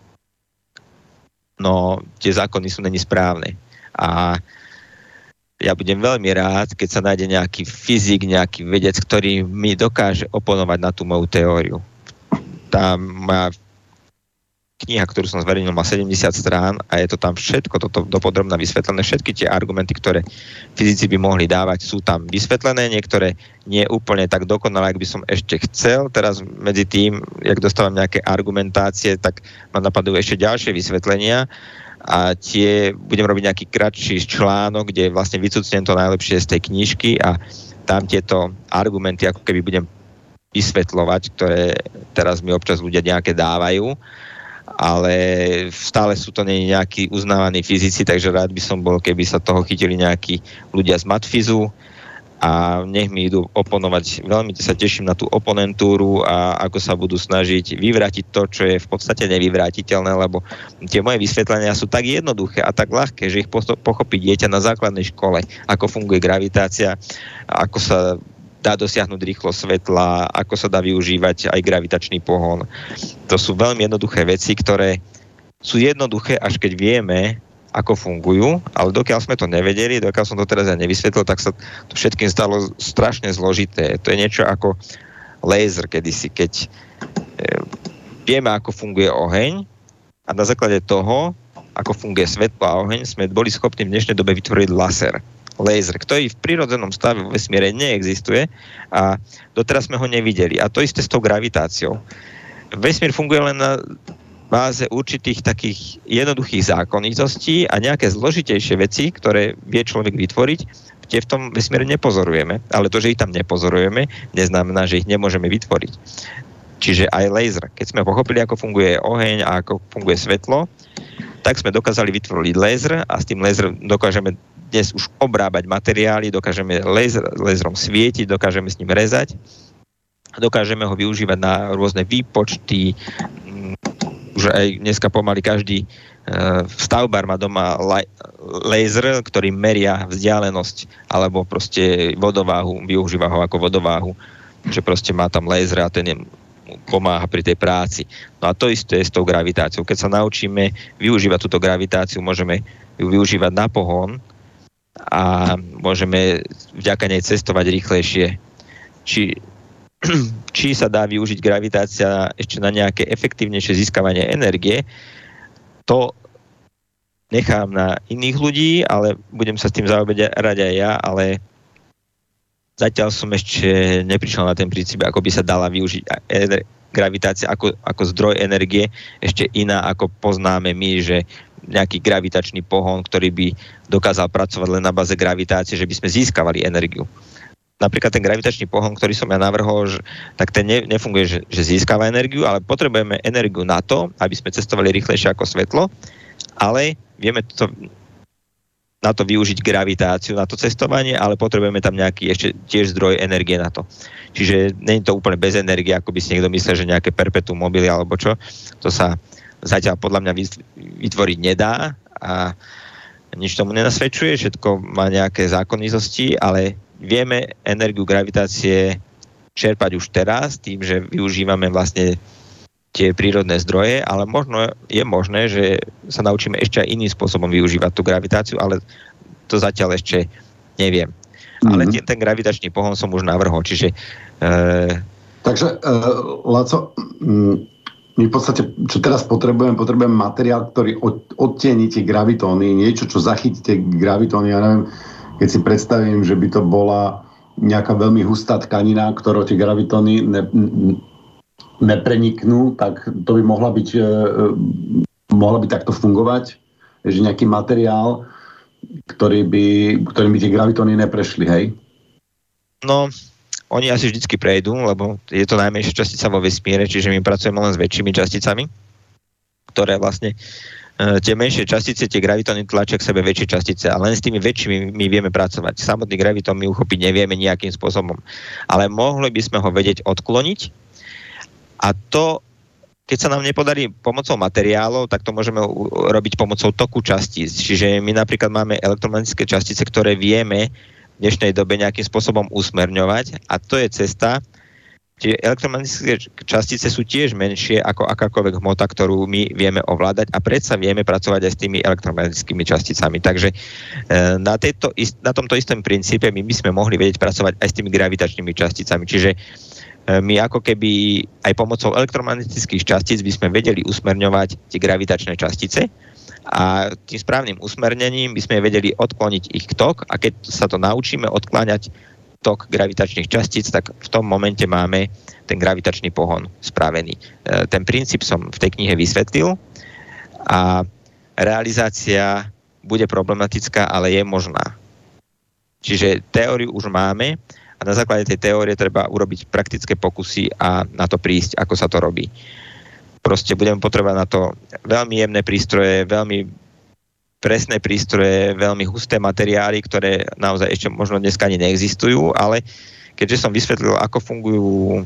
tie zákony sú není správne. A ja budem veľmi rád, keď sa nájde nejaký fyzik, nejaký vedec, ktorý mi dokáže oponovať na tú moju teóriu. Tá moja kniha, ktorú som zverejnil, má 70 strán a je to tam všetko toto dopodrobne vysvetlené. Všetky tie argumenty, ktoré fyzici by mohli dávať, sú tam vysvetlené. Niektoré nie úplne tak dokonalé, ak by som ešte chcel. Teraz medzi tým, jak dostávam nejaké argumentácie, tak ma napadajú ešte ďalšie vysvetlenia. A tie budem robiť nejaký kratší článok, kde vlastne vycucnem to najlepšie z tej knižky a tam tieto argumenty ako keby budem vysvetľovať, ktoré teraz mi občas ľudia nejaké dávajú, ale stále sú to nejakí uznávaní fyzici, takže rád by som bol, keby sa toho chytili nejakí ľudia z matfizu a nech mi idú oponovať. Veľmi sa teším na tú oponentúru a ako sa budú snažiť vyvrátiť to, čo je v podstate nevyvrátiteľné, lebo tie moje vysvetlenia sú tak jednoduché a tak ľahké, že ich pochopí dieťa na základnej škole, ako funguje gravitácia, ako sa dá dosiahnuť rýchlosť svetla, ako sa dá využívať aj gravitačný pohon. To sú veľmi jednoduché veci, ktoré sú jednoduché, až keď vieme, ako fungujú, ale dokiaľ sme to nevedeli, dokiaľ som to teraz ja nevysvetlil, tak sa to všetkým stalo strašne zložité. To je niečo ako laser kedysi, keď vieme, ako funguje oheň a na základe toho, ako funguje svetlo a oheň, sme boli schopní v dnešnej dobe vytvoriť laser, ktorý v prírodzenom stave vo vesmíre neexistuje a doteraz sme ho nevideli. A to isté s tou gravitáciou. Vesmír funguje len na báze určitých takých jednoduchých zákonitostí a nejaké zložitejšie veci, ktoré vie človek vytvoriť, tie v tom vesmíre nepozorujeme. Ale to, že ich tam nepozorujeme, neznamená, že ich nemôžeme vytvoriť. Čiže aj laser. Keď sme pochopili, ako funguje oheň a ako funguje svetlo, tak sme dokázali vytvoriť laser a s tým laserom dokážeme dnes už obrábať materiály, dokážeme laserom svietiť, dokážeme s ním rezať, dokážeme ho využívať na rôzne výpočty. Už aj dneska pomaly každý stavbár má doma laser, ktorý meria vzdialenosť alebo proste vodováhu, využíva ho ako vodováhu, že proste má tam laser a ten pomáha pri tej práci. No a to isté je s tou gravitáciou. Keď sa naučíme využívať túto gravitáciu, môžeme ju využívať na pohon a môžeme vďaka nej cestovať rýchlejšie. Či sa dá využiť gravitácia ešte na nejaké efektívnejšie získavanie energie, to nechám na iných ľudí, ale budem sa s tým zaoberať aj ja, ale zatiaľ som ešte neprišiel na ten princíp, ako by sa dala využiť gravitácia ako zdroj energie, ešte iná, ako poznáme my, že nejaký gravitačný pohon, ktorý by dokázal pracovať len na báze gravitácie, že by sme získavali energiu. napríklad ten gravitačný pohon, ktorý som ja navrhol, tak ten nefunguje, že získava energiu, ale potrebujeme energiu na to, aby sme cestovali rýchlejšie ako svetlo, ale vieme na to využiť gravitáciu, na to cestovanie, ale potrebujeme tam nejaký ešte tiež zdroj energie na to. Čiže nie je to úplne bez energie, ako by si niekto myslel, že nejaké perpetuum mobile alebo čo. To sa zatiaľ podľa mňa vytvoriť nedá a nič tomu nenasvedčuje, všetko má nejaké zákonitosti, ale vieme energiu gravitácie čerpať už teraz tým, že využívame vlastne tie prírodné zdroje, ale je možné, že sa naučíme ešte aj iným spôsobom využívať tú gravitáciu, ale to zatiaľ ešte neviem. Ale ten gravitačný pohon som už navrhol, čiže... Takže, Laco, my v podstate, čo teraz potrebujeme materiál, ktorý odtieni tie gravitóny, niečo, čo zachytí tie gravitóny, ja neviem, keď si predstavím, že by to bola nejaká veľmi hustá tkanina, ktorou tie gravitóny nepreniknú, tak to by mohla by takto fungovať, že nejaký materiál, ktorým by tie gravitóny neprešli, hej? No, oni asi vždycky prejdú, lebo je to najmenšia častica vo vesmíre, čiže my pracujeme len s väčšími časticami, ktoré vlastne tie menšie častice, tie gravitóny tlačia k sebe väčšie častice a len s tými väčšími my vieme pracovať. Samotný gravitón my uchopiť nevieme nejakým spôsobom, ale mohli by sme ho vedieť odkloniť. A to, keď sa nám nepodarí pomocou materiálov, tak to môžeme robiť pomocou toku častíc. Čiže my napríklad máme elektromagnetické častice, ktoré vieme v dnešnej dobe nejakým spôsobom usmerňovať a to je cesta. Tie elektromagnetické častice sú tiež menšie ako akákoľvek hmota, ktorú my vieme ovládať a predsa vieme pracovať aj s tými elektromagnetickými časticami. Takže na tomto istom princípe my by sme mohli vedieť pracovať aj s tými gravitačnými časticami. Čiže my ako keby aj pomocou elektromagnetických častíc by sme vedeli usmerňovať tie gravitačné častice a tým správnym usmernením by sme vedeli odkloniť ich tok a keď sa to naučíme odkláňať tok gravitačných častíc, tak v tom momente máme ten gravitačný pohon spravený. Ten princíp som v tej knihe vysvetlil a realizácia bude problematická, ale je možná. Čiže teóriu už máme a na základe tej teórie treba urobiť praktické pokusy a na to prísť, ako sa to robí. Proste budeme potrebovať na to veľmi jemné prístroje, veľmi presné prístroje, veľmi husté materiály, ktoré naozaj ešte možno dneska ani neexistujú, ale keďže som vysvetlil, ako fungujú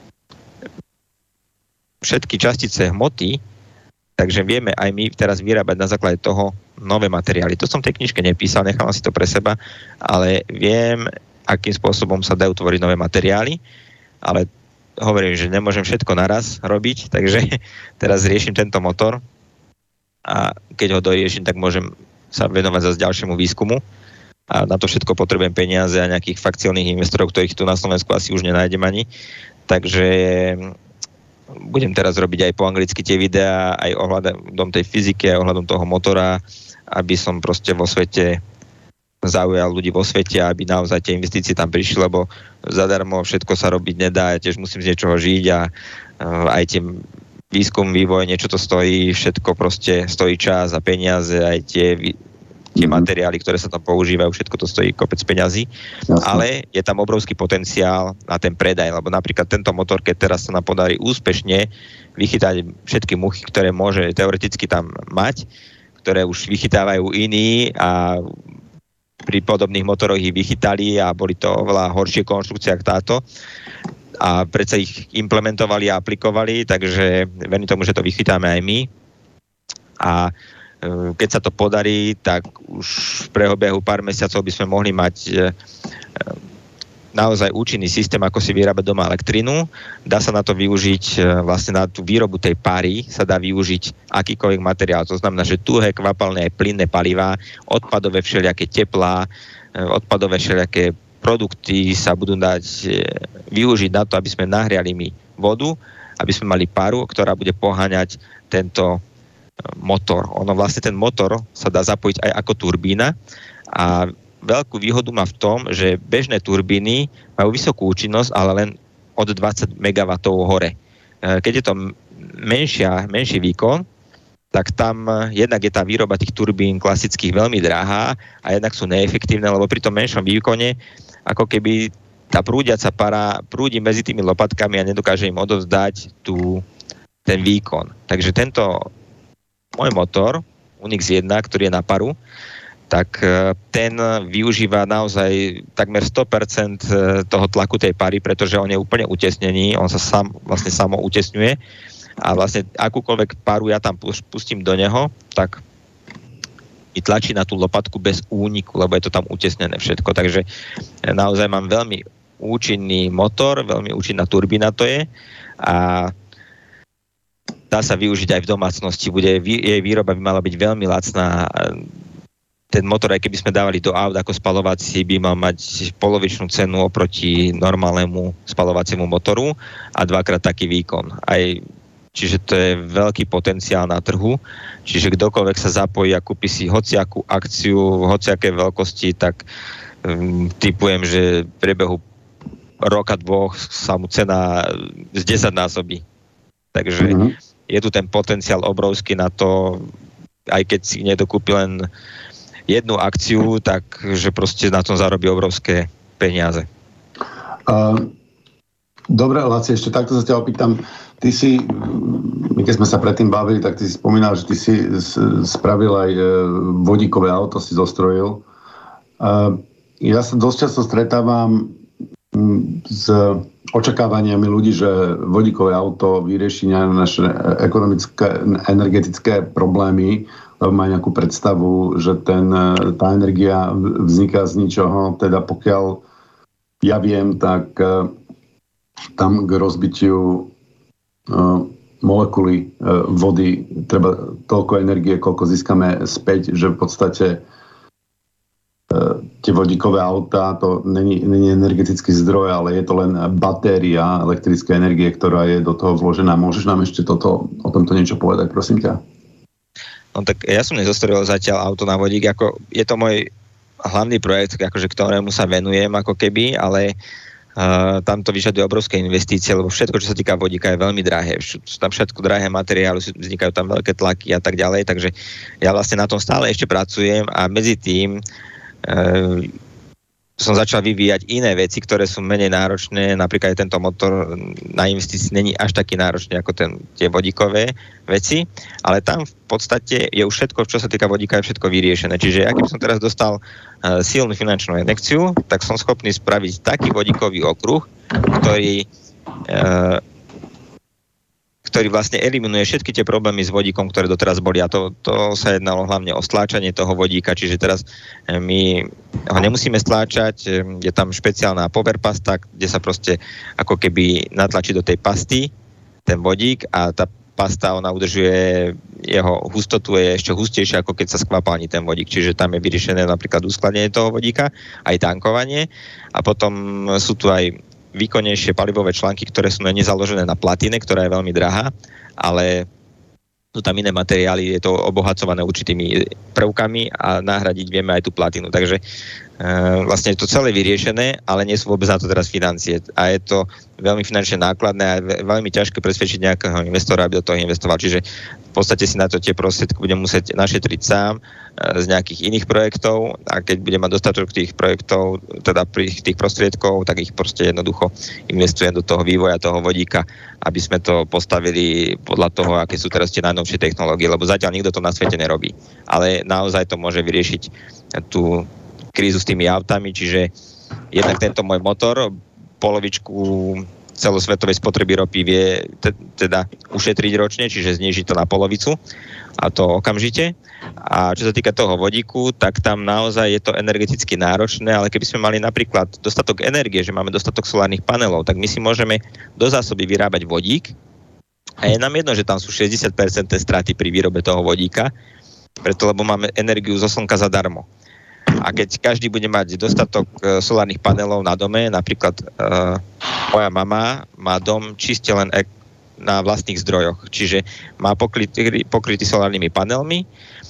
všetky častice hmoty, takže vieme aj my teraz vyrábať na základe toho nové materiály. To som v tej knižke nepísal, nechám si to pre seba, ale viem, akým spôsobom sa dajú tvoriť nové materiály, ale hovorím, že nemôžem všetko naraz robiť, takže teraz riešim tento motor a keď ho doriešim, tak môžem sa venovať zase ďalšiemu výskumu a na to všetko potrebujem peniaze a nejakých fakt silných investorov, ktorých tu na Slovensku asi už nenájdem ani, takže budem teraz robiť aj po anglicky tie videá, aj ohľadom tej fyziky, aj ohľadom toho motora, aby som proste vo svete zaujal ľudí vo svete, aby naozaj tie investície tam prišli, lebo zadarmo všetko sa robiť nedá, ja tiež musím z niečoho žiť a aj tie výskum, vývoj, niečo to stojí, všetko proste stojí čas a peniaze, aj tie materiály, ktoré sa tam používajú, všetko to stojí kopec peňazí, ale je tam obrovský potenciál na ten predaj, lebo napríklad tento motor, keď teraz sa nám podarí úspešne vychytať všetky muchy, ktoré môže teoreticky tam mať, ktoré už vychytávajú iní a pri podobných motoroch ich vychytali a boli to oveľa horšie konštrukcie ako táto a predsa ich implementovali a aplikovali, takže verím tomu, že to vychytáme aj my a keď sa to podarí, tak už v prebehu pár mesiacov by sme mohli mať naozaj účinný systém, ako si vyrábať doma elektrínu. Dá sa na to využiť, vlastne na tú výrobu tej pary sa dá využiť akýkoľvek materiál. To znamená, že tuhé, kvapalné, plynné palivá, odpadové všelijaké teplá, odpadové všelijaké produkty sa budú dať využiť na to, aby sme nahriali my vodu, aby sme mali paru, ktorá bude poháňať tento motor. Vlastne ten motor sa dá zapojiť aj ako turbína a veľkú výhodu má v tom, že bežné turbíny majú vysokú účinnosť, ale len od 20 MW hore. Keď je to menší výkon, tak tam jednak je tá výroba tých turbín klasických veľmi drahá a jednak sú neefektívne, lebo pri tom menšom výkone ako keby tá prúdiaca para prúdi medzi tými lopatkami a nedokáže im odovzdať ten výkon. Takže tento môj motor, Unix 1, ktorý je na paru, tak ten využíva naozaj takmer 100% toho tlaku tej pary, pretože on je úplne utesnený, on sa vlastne samo utesňuje a vlastne akúkoľvek paru ja tam pustím do neho, tak mi tlačí na tú lopatku bez úniku, lebo je to tam utesnené všetko. Takže naozaj mám veľmi účinný motor, veľmi účinná turbína to je a dá sa využiť aj v domácnosti. Jej výroba by mala byť veľmi lacná. Ten motor, aj keby sme dávali do aut ako spalovací, by mal mať polovičnú cenu oproti normálnemu spalovaciemu motoru a 2-krát taký výkon. Čiže to je veľký potenciál na trhu. Čiže kdokoľvek sa zapojí a kúpi si hociakú akciu, hociaké veľkosti, tak typujem, že v priebehu roka, 2 sa mu cena z 10 násobí. Takže je tu ten potenciál obrovský na to, aj keď si niekto kúpi len jednu akciu, tak že proste na tom zarobí obrovské peniaze. Dobre, Laci, ešte takto sa ťa opýtam. Ty si, keď sme sa predtým bavili, tak ty si spomínal, že ty si spravil aj vodíkové auto, si zostrojil. Ja sa dosť často stretávam s očakávaniami ľudí, že vodíkové auto vyrieši naše ekonomické, energetické problémy, lebo má nejakú predstavu, že tá energia vzniká z ničoho. Teda pokiaľ ja viem, tak tam k rozbitiu molekuly vody treba toľko energie, koľko získame späť, že v podstate tie vodíkové autá, to není energetický zdroj, ale je to len batéria elektrické energie, ktorá je do toho vložená. Môžeš nám ešte o tomto niečo povedať, prosím ťa? No tak ja som nezostrojil zatiaľ auto na vodík, je to môj hlavný projekt, ktorému sa venujem ako keby, ale tam to vyžaduje obrovské investície, lebo všetko, čo sa týka vodíka, je veľmi drahé. Sú tam všetko drahé materiály, vznikajú tam veľké tlaky a tak ďalej, takže ja vlastne na tom stále ešte pracujem a medzi tým som začal vyvíjať iné veci, ktoré sú menej náročné, napríklad aj tento motor na investícii není až taký náročný ako tie vodíkové veci, ale tam v podstate je už všetko, čo sa týka vodíka, je všetko vyriešené. Čiže ak som teraz dostal silnú finančnú injekciu, tak som schopný spraviť taký vodíkový okruh, ktorý vlastne eliminuje všetky tie problémy s vodíkom, ktoré doteraz boli. A to sa jednalo hlavne o stláčanie toho vodíka, čiže teraz my ho nemusíme stláčať, je tam špeciálna power pasta, kde sa proste ako keby natlačí do tej pasty ten vodík a tá pasta, ona udržuje jeho hustotu, je ešte hustejšia, ako keď sa skvapalní ten vodík. Čiže tam je vyriešené napríklad uskladnenie toho vodíka, aj tankovanie a potom sú tu aj výkonnejšie palivové články, ktoré sú nezaložené na platine, ktorá je veľmi drahá, ale sú tam iné materiály, je to obohacované určitými prvkami a nahradiť vieme aj tú platinu. Takže vlastne je to celé vyriešené, ale nie sú vôbec na to teraz financie. A je to veľmi finančne nákladné a veľmi ťažké presvedčiť nejakého investora, aby do toho investoval. Čiže v podstate si na to tie prostriedky budem musieť našetriť sám z nejakých iných projektov a keď budem mať dostatok tých projektov, teda tých prostriedkov, tak ich proste jednoducho investujem do toho vývoja toho vodíka, aby sme to postavili podľa toho, aké sú teraz tie najnovšie technológie, lebo zatiaľ nikto to na svete nerobí. Ale naozaj to môže vyriešiť tú krízu s tými autami, čiže jednak tento môj motor polovičku celosvetovej spotreby ropy vie teda ušetriť ročne, čiže znížiť to na polovicu a to okamžite. A čo sa týka toho vodíku, tak tam naozaj je to energeticky náročné, ale keby sme mali napríklad dostatok energie, že máme dostatok solárnych panelov, tak my si môžeme do zásoby vyrábať vodík a je nám jedno, že tam sú 60% straty pri výrobe toho vodíka, preto lebo máme energiu zo slnka zadarmo. A keď každý bude mať dostatok solárnych panelov na dome, napríklad moja mama má dom čiste len na vlastných zdrojoch, čiže má pokrytý solárnymi panelmi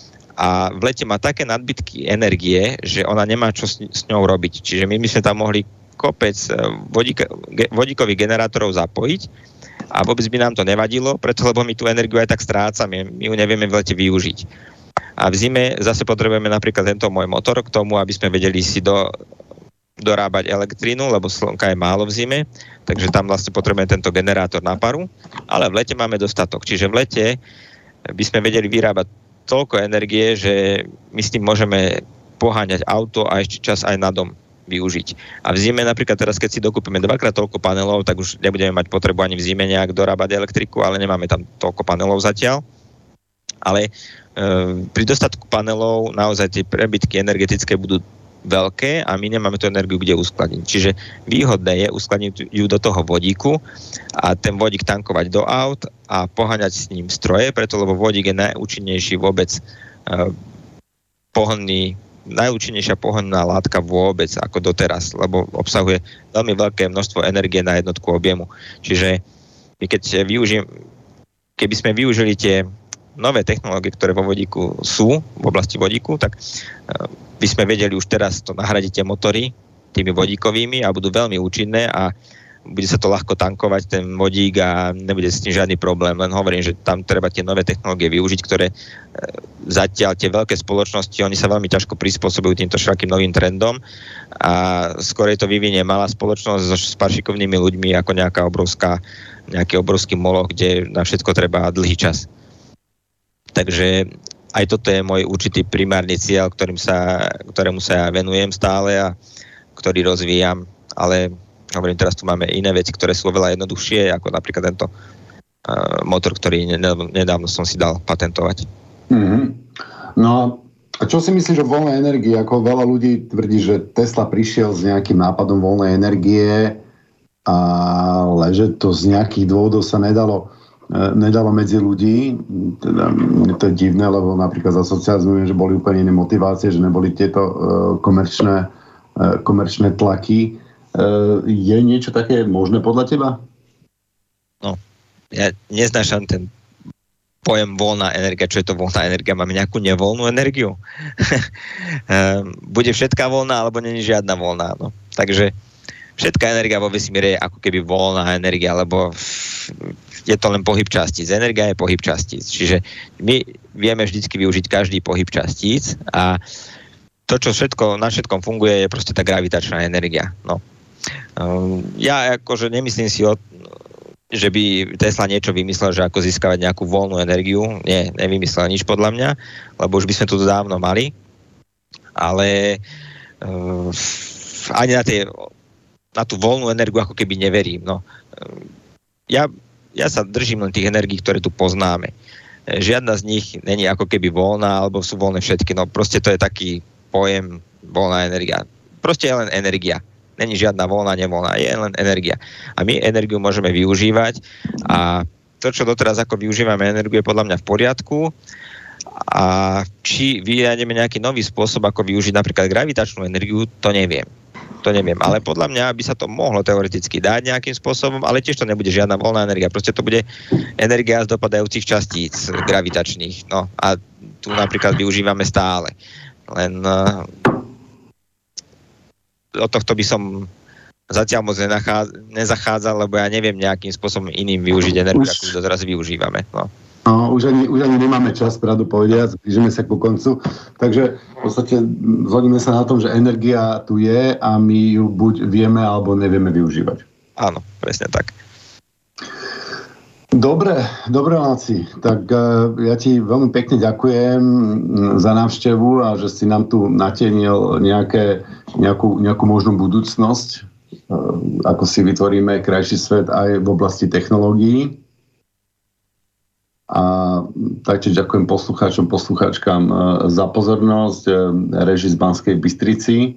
a v lete má také nadbytky energie, že ona nemá čo s ňou robiť. Čiže my by sme tam mohli kopec vodíkových generátorov zapojiť a vôbec by nám to nevadilo, preto lebo my tú energiu aj tak strácame, my ju nevieme v lete využiť. A v zime zase potrebujeme napríklad tento môj motor k tomu, aby sme vedeli si dorábať elektrínu, lebo slnka je málo v zime, takže tam vlastne potrebujeme tento generátor na paru, ale v lete máme dostatok. Čiže v lete by sme vedeli vyrábať toľko energie, že my s tým môžeme poháňať auto a ešte čas aj na dom využiť. A v zime napríklad teraz, keď si dokúpime dvakrát toľko panelov, tak už nebudeme mať potrebu ani v zime nejak dorábať elektriku, ale nemáme tam toľko panelov zatiaľ. Ale pri dostatku panelov naozaj tie prebytky energetické budú veľké a my nemáme tú energiu kde uskladniť. Čiže výhodné je uskladniť ju do toho vodíku a ten vodík tankovať do aut a poháňať s ním stroje, preto lebo vodík je najúčinnejší vôbec najúčinnejšia pohonná látka vôbec ako doteraz, lebo obsahuje veľmi veľké množstvo energie na jednotku objemu. Čiže my keby sme využili tie nové technológie, ktoré vo vodíku sú, v oblasti vodíku, tak by sme vedeli už teraz to nahradiť tie motory tými vodíkovými a budú veľmi účinné a bude sa to ľahko tankovať, ten vodík a nebude s tým žiadny problém. Len hovorím, že tam treba tie nové technológie využiť, ktoré zatiaľ tie veľké spoločnosti, oni sa veľmi ťažko prispôsobujú týmto všakým novým trendom a skôr to vyvinie malá spoločnosť s pár šikovnými ľuďmi ako nejaký obrovský moloch, kde na všetko treba dlhý čas. Takže aj toto je môj určitý primárny cieľ, ktorému sa ja venujem stále a ktorý rozvíjam, ale hovorím, teraz tu máme iné veci, ktoré sú oveľa jednoduchšie, ako napríklad tento motor, ktorý nedávno som si dal patentovať. Mm-hmm. No a čo si myslíš o voľnej energii? Ako veľa ľudí tvrdí, že Tesla prišiel s nejakým nápadom voľnej energie, ale že to z nejakých dôvodov sa nedalo medzi ľudí. Teda, to je divné, lebo napríklad za socializmu viem, že boli úplne iné motivácie, že neboli tieto komerčné tlaky. Je niečo také možné podľa teba? No, ja neznášam ten pojem voľná energia. Čo je to voľná energia? Máme nejakú nevoľnú energiu? Bude všetká voľná, alebo nie je žiadna voľná. No. Takže všetká energia vo vesmíre je ako keby voľná energia, lebo je to len pohyb častíc. Energia je pohyb častíc. Čiže my vieme vždycky využiť každý pohyb častíc a to, čo na všetkom funguje, je proste tá gravitačná energia. No. Ja akože nemyslím si, že by Tesla niečo vymyslel, že ako získavať nejakú voľnú energiu. Nie, nevymyslel nič podľa mňa, lebo už by sme to dávno mali. Ale ani na tú voľnú energiu ako keby neverím. No. Ja sa držím len tých energií, ktoré tu poznáme. Žiadna z nich není ako keby voľná, alebo sú voľné všetky. No proste to je taký pojem voľná energia. Proste je len energia. Není žiadna voľná, nevoľná, je len energia. A my energiu môžeme využívať a to, čo doteraz ako využívame energiu, je podľa mňa v poriadku a či vyjademe nejaký nový spôsob, ako využiť napríklad gravitačnú energiu, to neviem. Ale podľa mňa by sa to mohlo teoreticky dať nejakým spôsobom, ale tiež to nebude žiadna voľná energia. Proste to bude energia z dopadajúcich častíc gravitačných. No a tu napríklad využívame stále. Len od tohto by som zatiaľ moc nezachádzal, lebo ja neviem nejakým spôsobom iným využiť energiu, ako doteraz využívame. No. No, už ani nemáme čas, pravdu povediac, blížime sa ku koncu. Takže v podstate zhodneme sa na tom, že energia tu je a my ju buď vieme, alebo nevieme využívať. Áno, presne tak. Dobre, Láci. Tak ja ti veľmi pekne ďakujem za návštevu a že si nám tu natienil nejakú možnú budúcnosť, ako si vytvoríme krajší svet aj v oblasti technológií. A taktiež ďakujem poslucháčkam za pozornosť. Reži z Banskej Bystrici.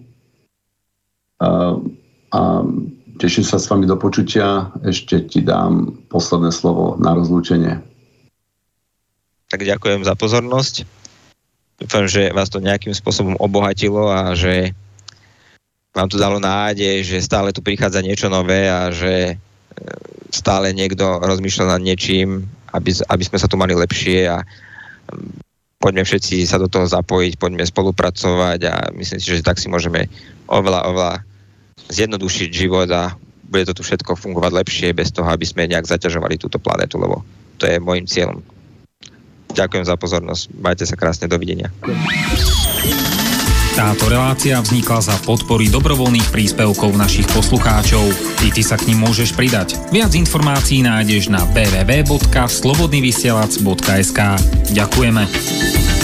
A teším sa s vami do počutia. Ešte ti dám posledné slovo na rozlúčenie. Tak ďakujem za pozornosť. Dúfam, že vás to nejakým spôsobom obohatilo a že vám to dalo nádej, že stále tu prichádza niečo nové a že stále niekto rozmýšľa nad niečím, aby sme sa tu mali lepšie a poďme všetci sa do toho zapojiť, poďme spolupracovať a myslím si, že tak si môžeme oveľa zjednodušiť život a bude to tu všetko fungovať lepšie bez toho, aby sme nejak zaťažovali túto planetu, lebo to je môjim cieľom. Ďakujem za pozornosť. Majte sa krásne, dovidenia. Táto relácia vznikla za podpory dobrovoľných príspevkov našich poslucháčov. I ty sa k nim môžeš pridať. Viac informácií nájdeš na www.slobodnyvysielac.sk. Ďakujeme.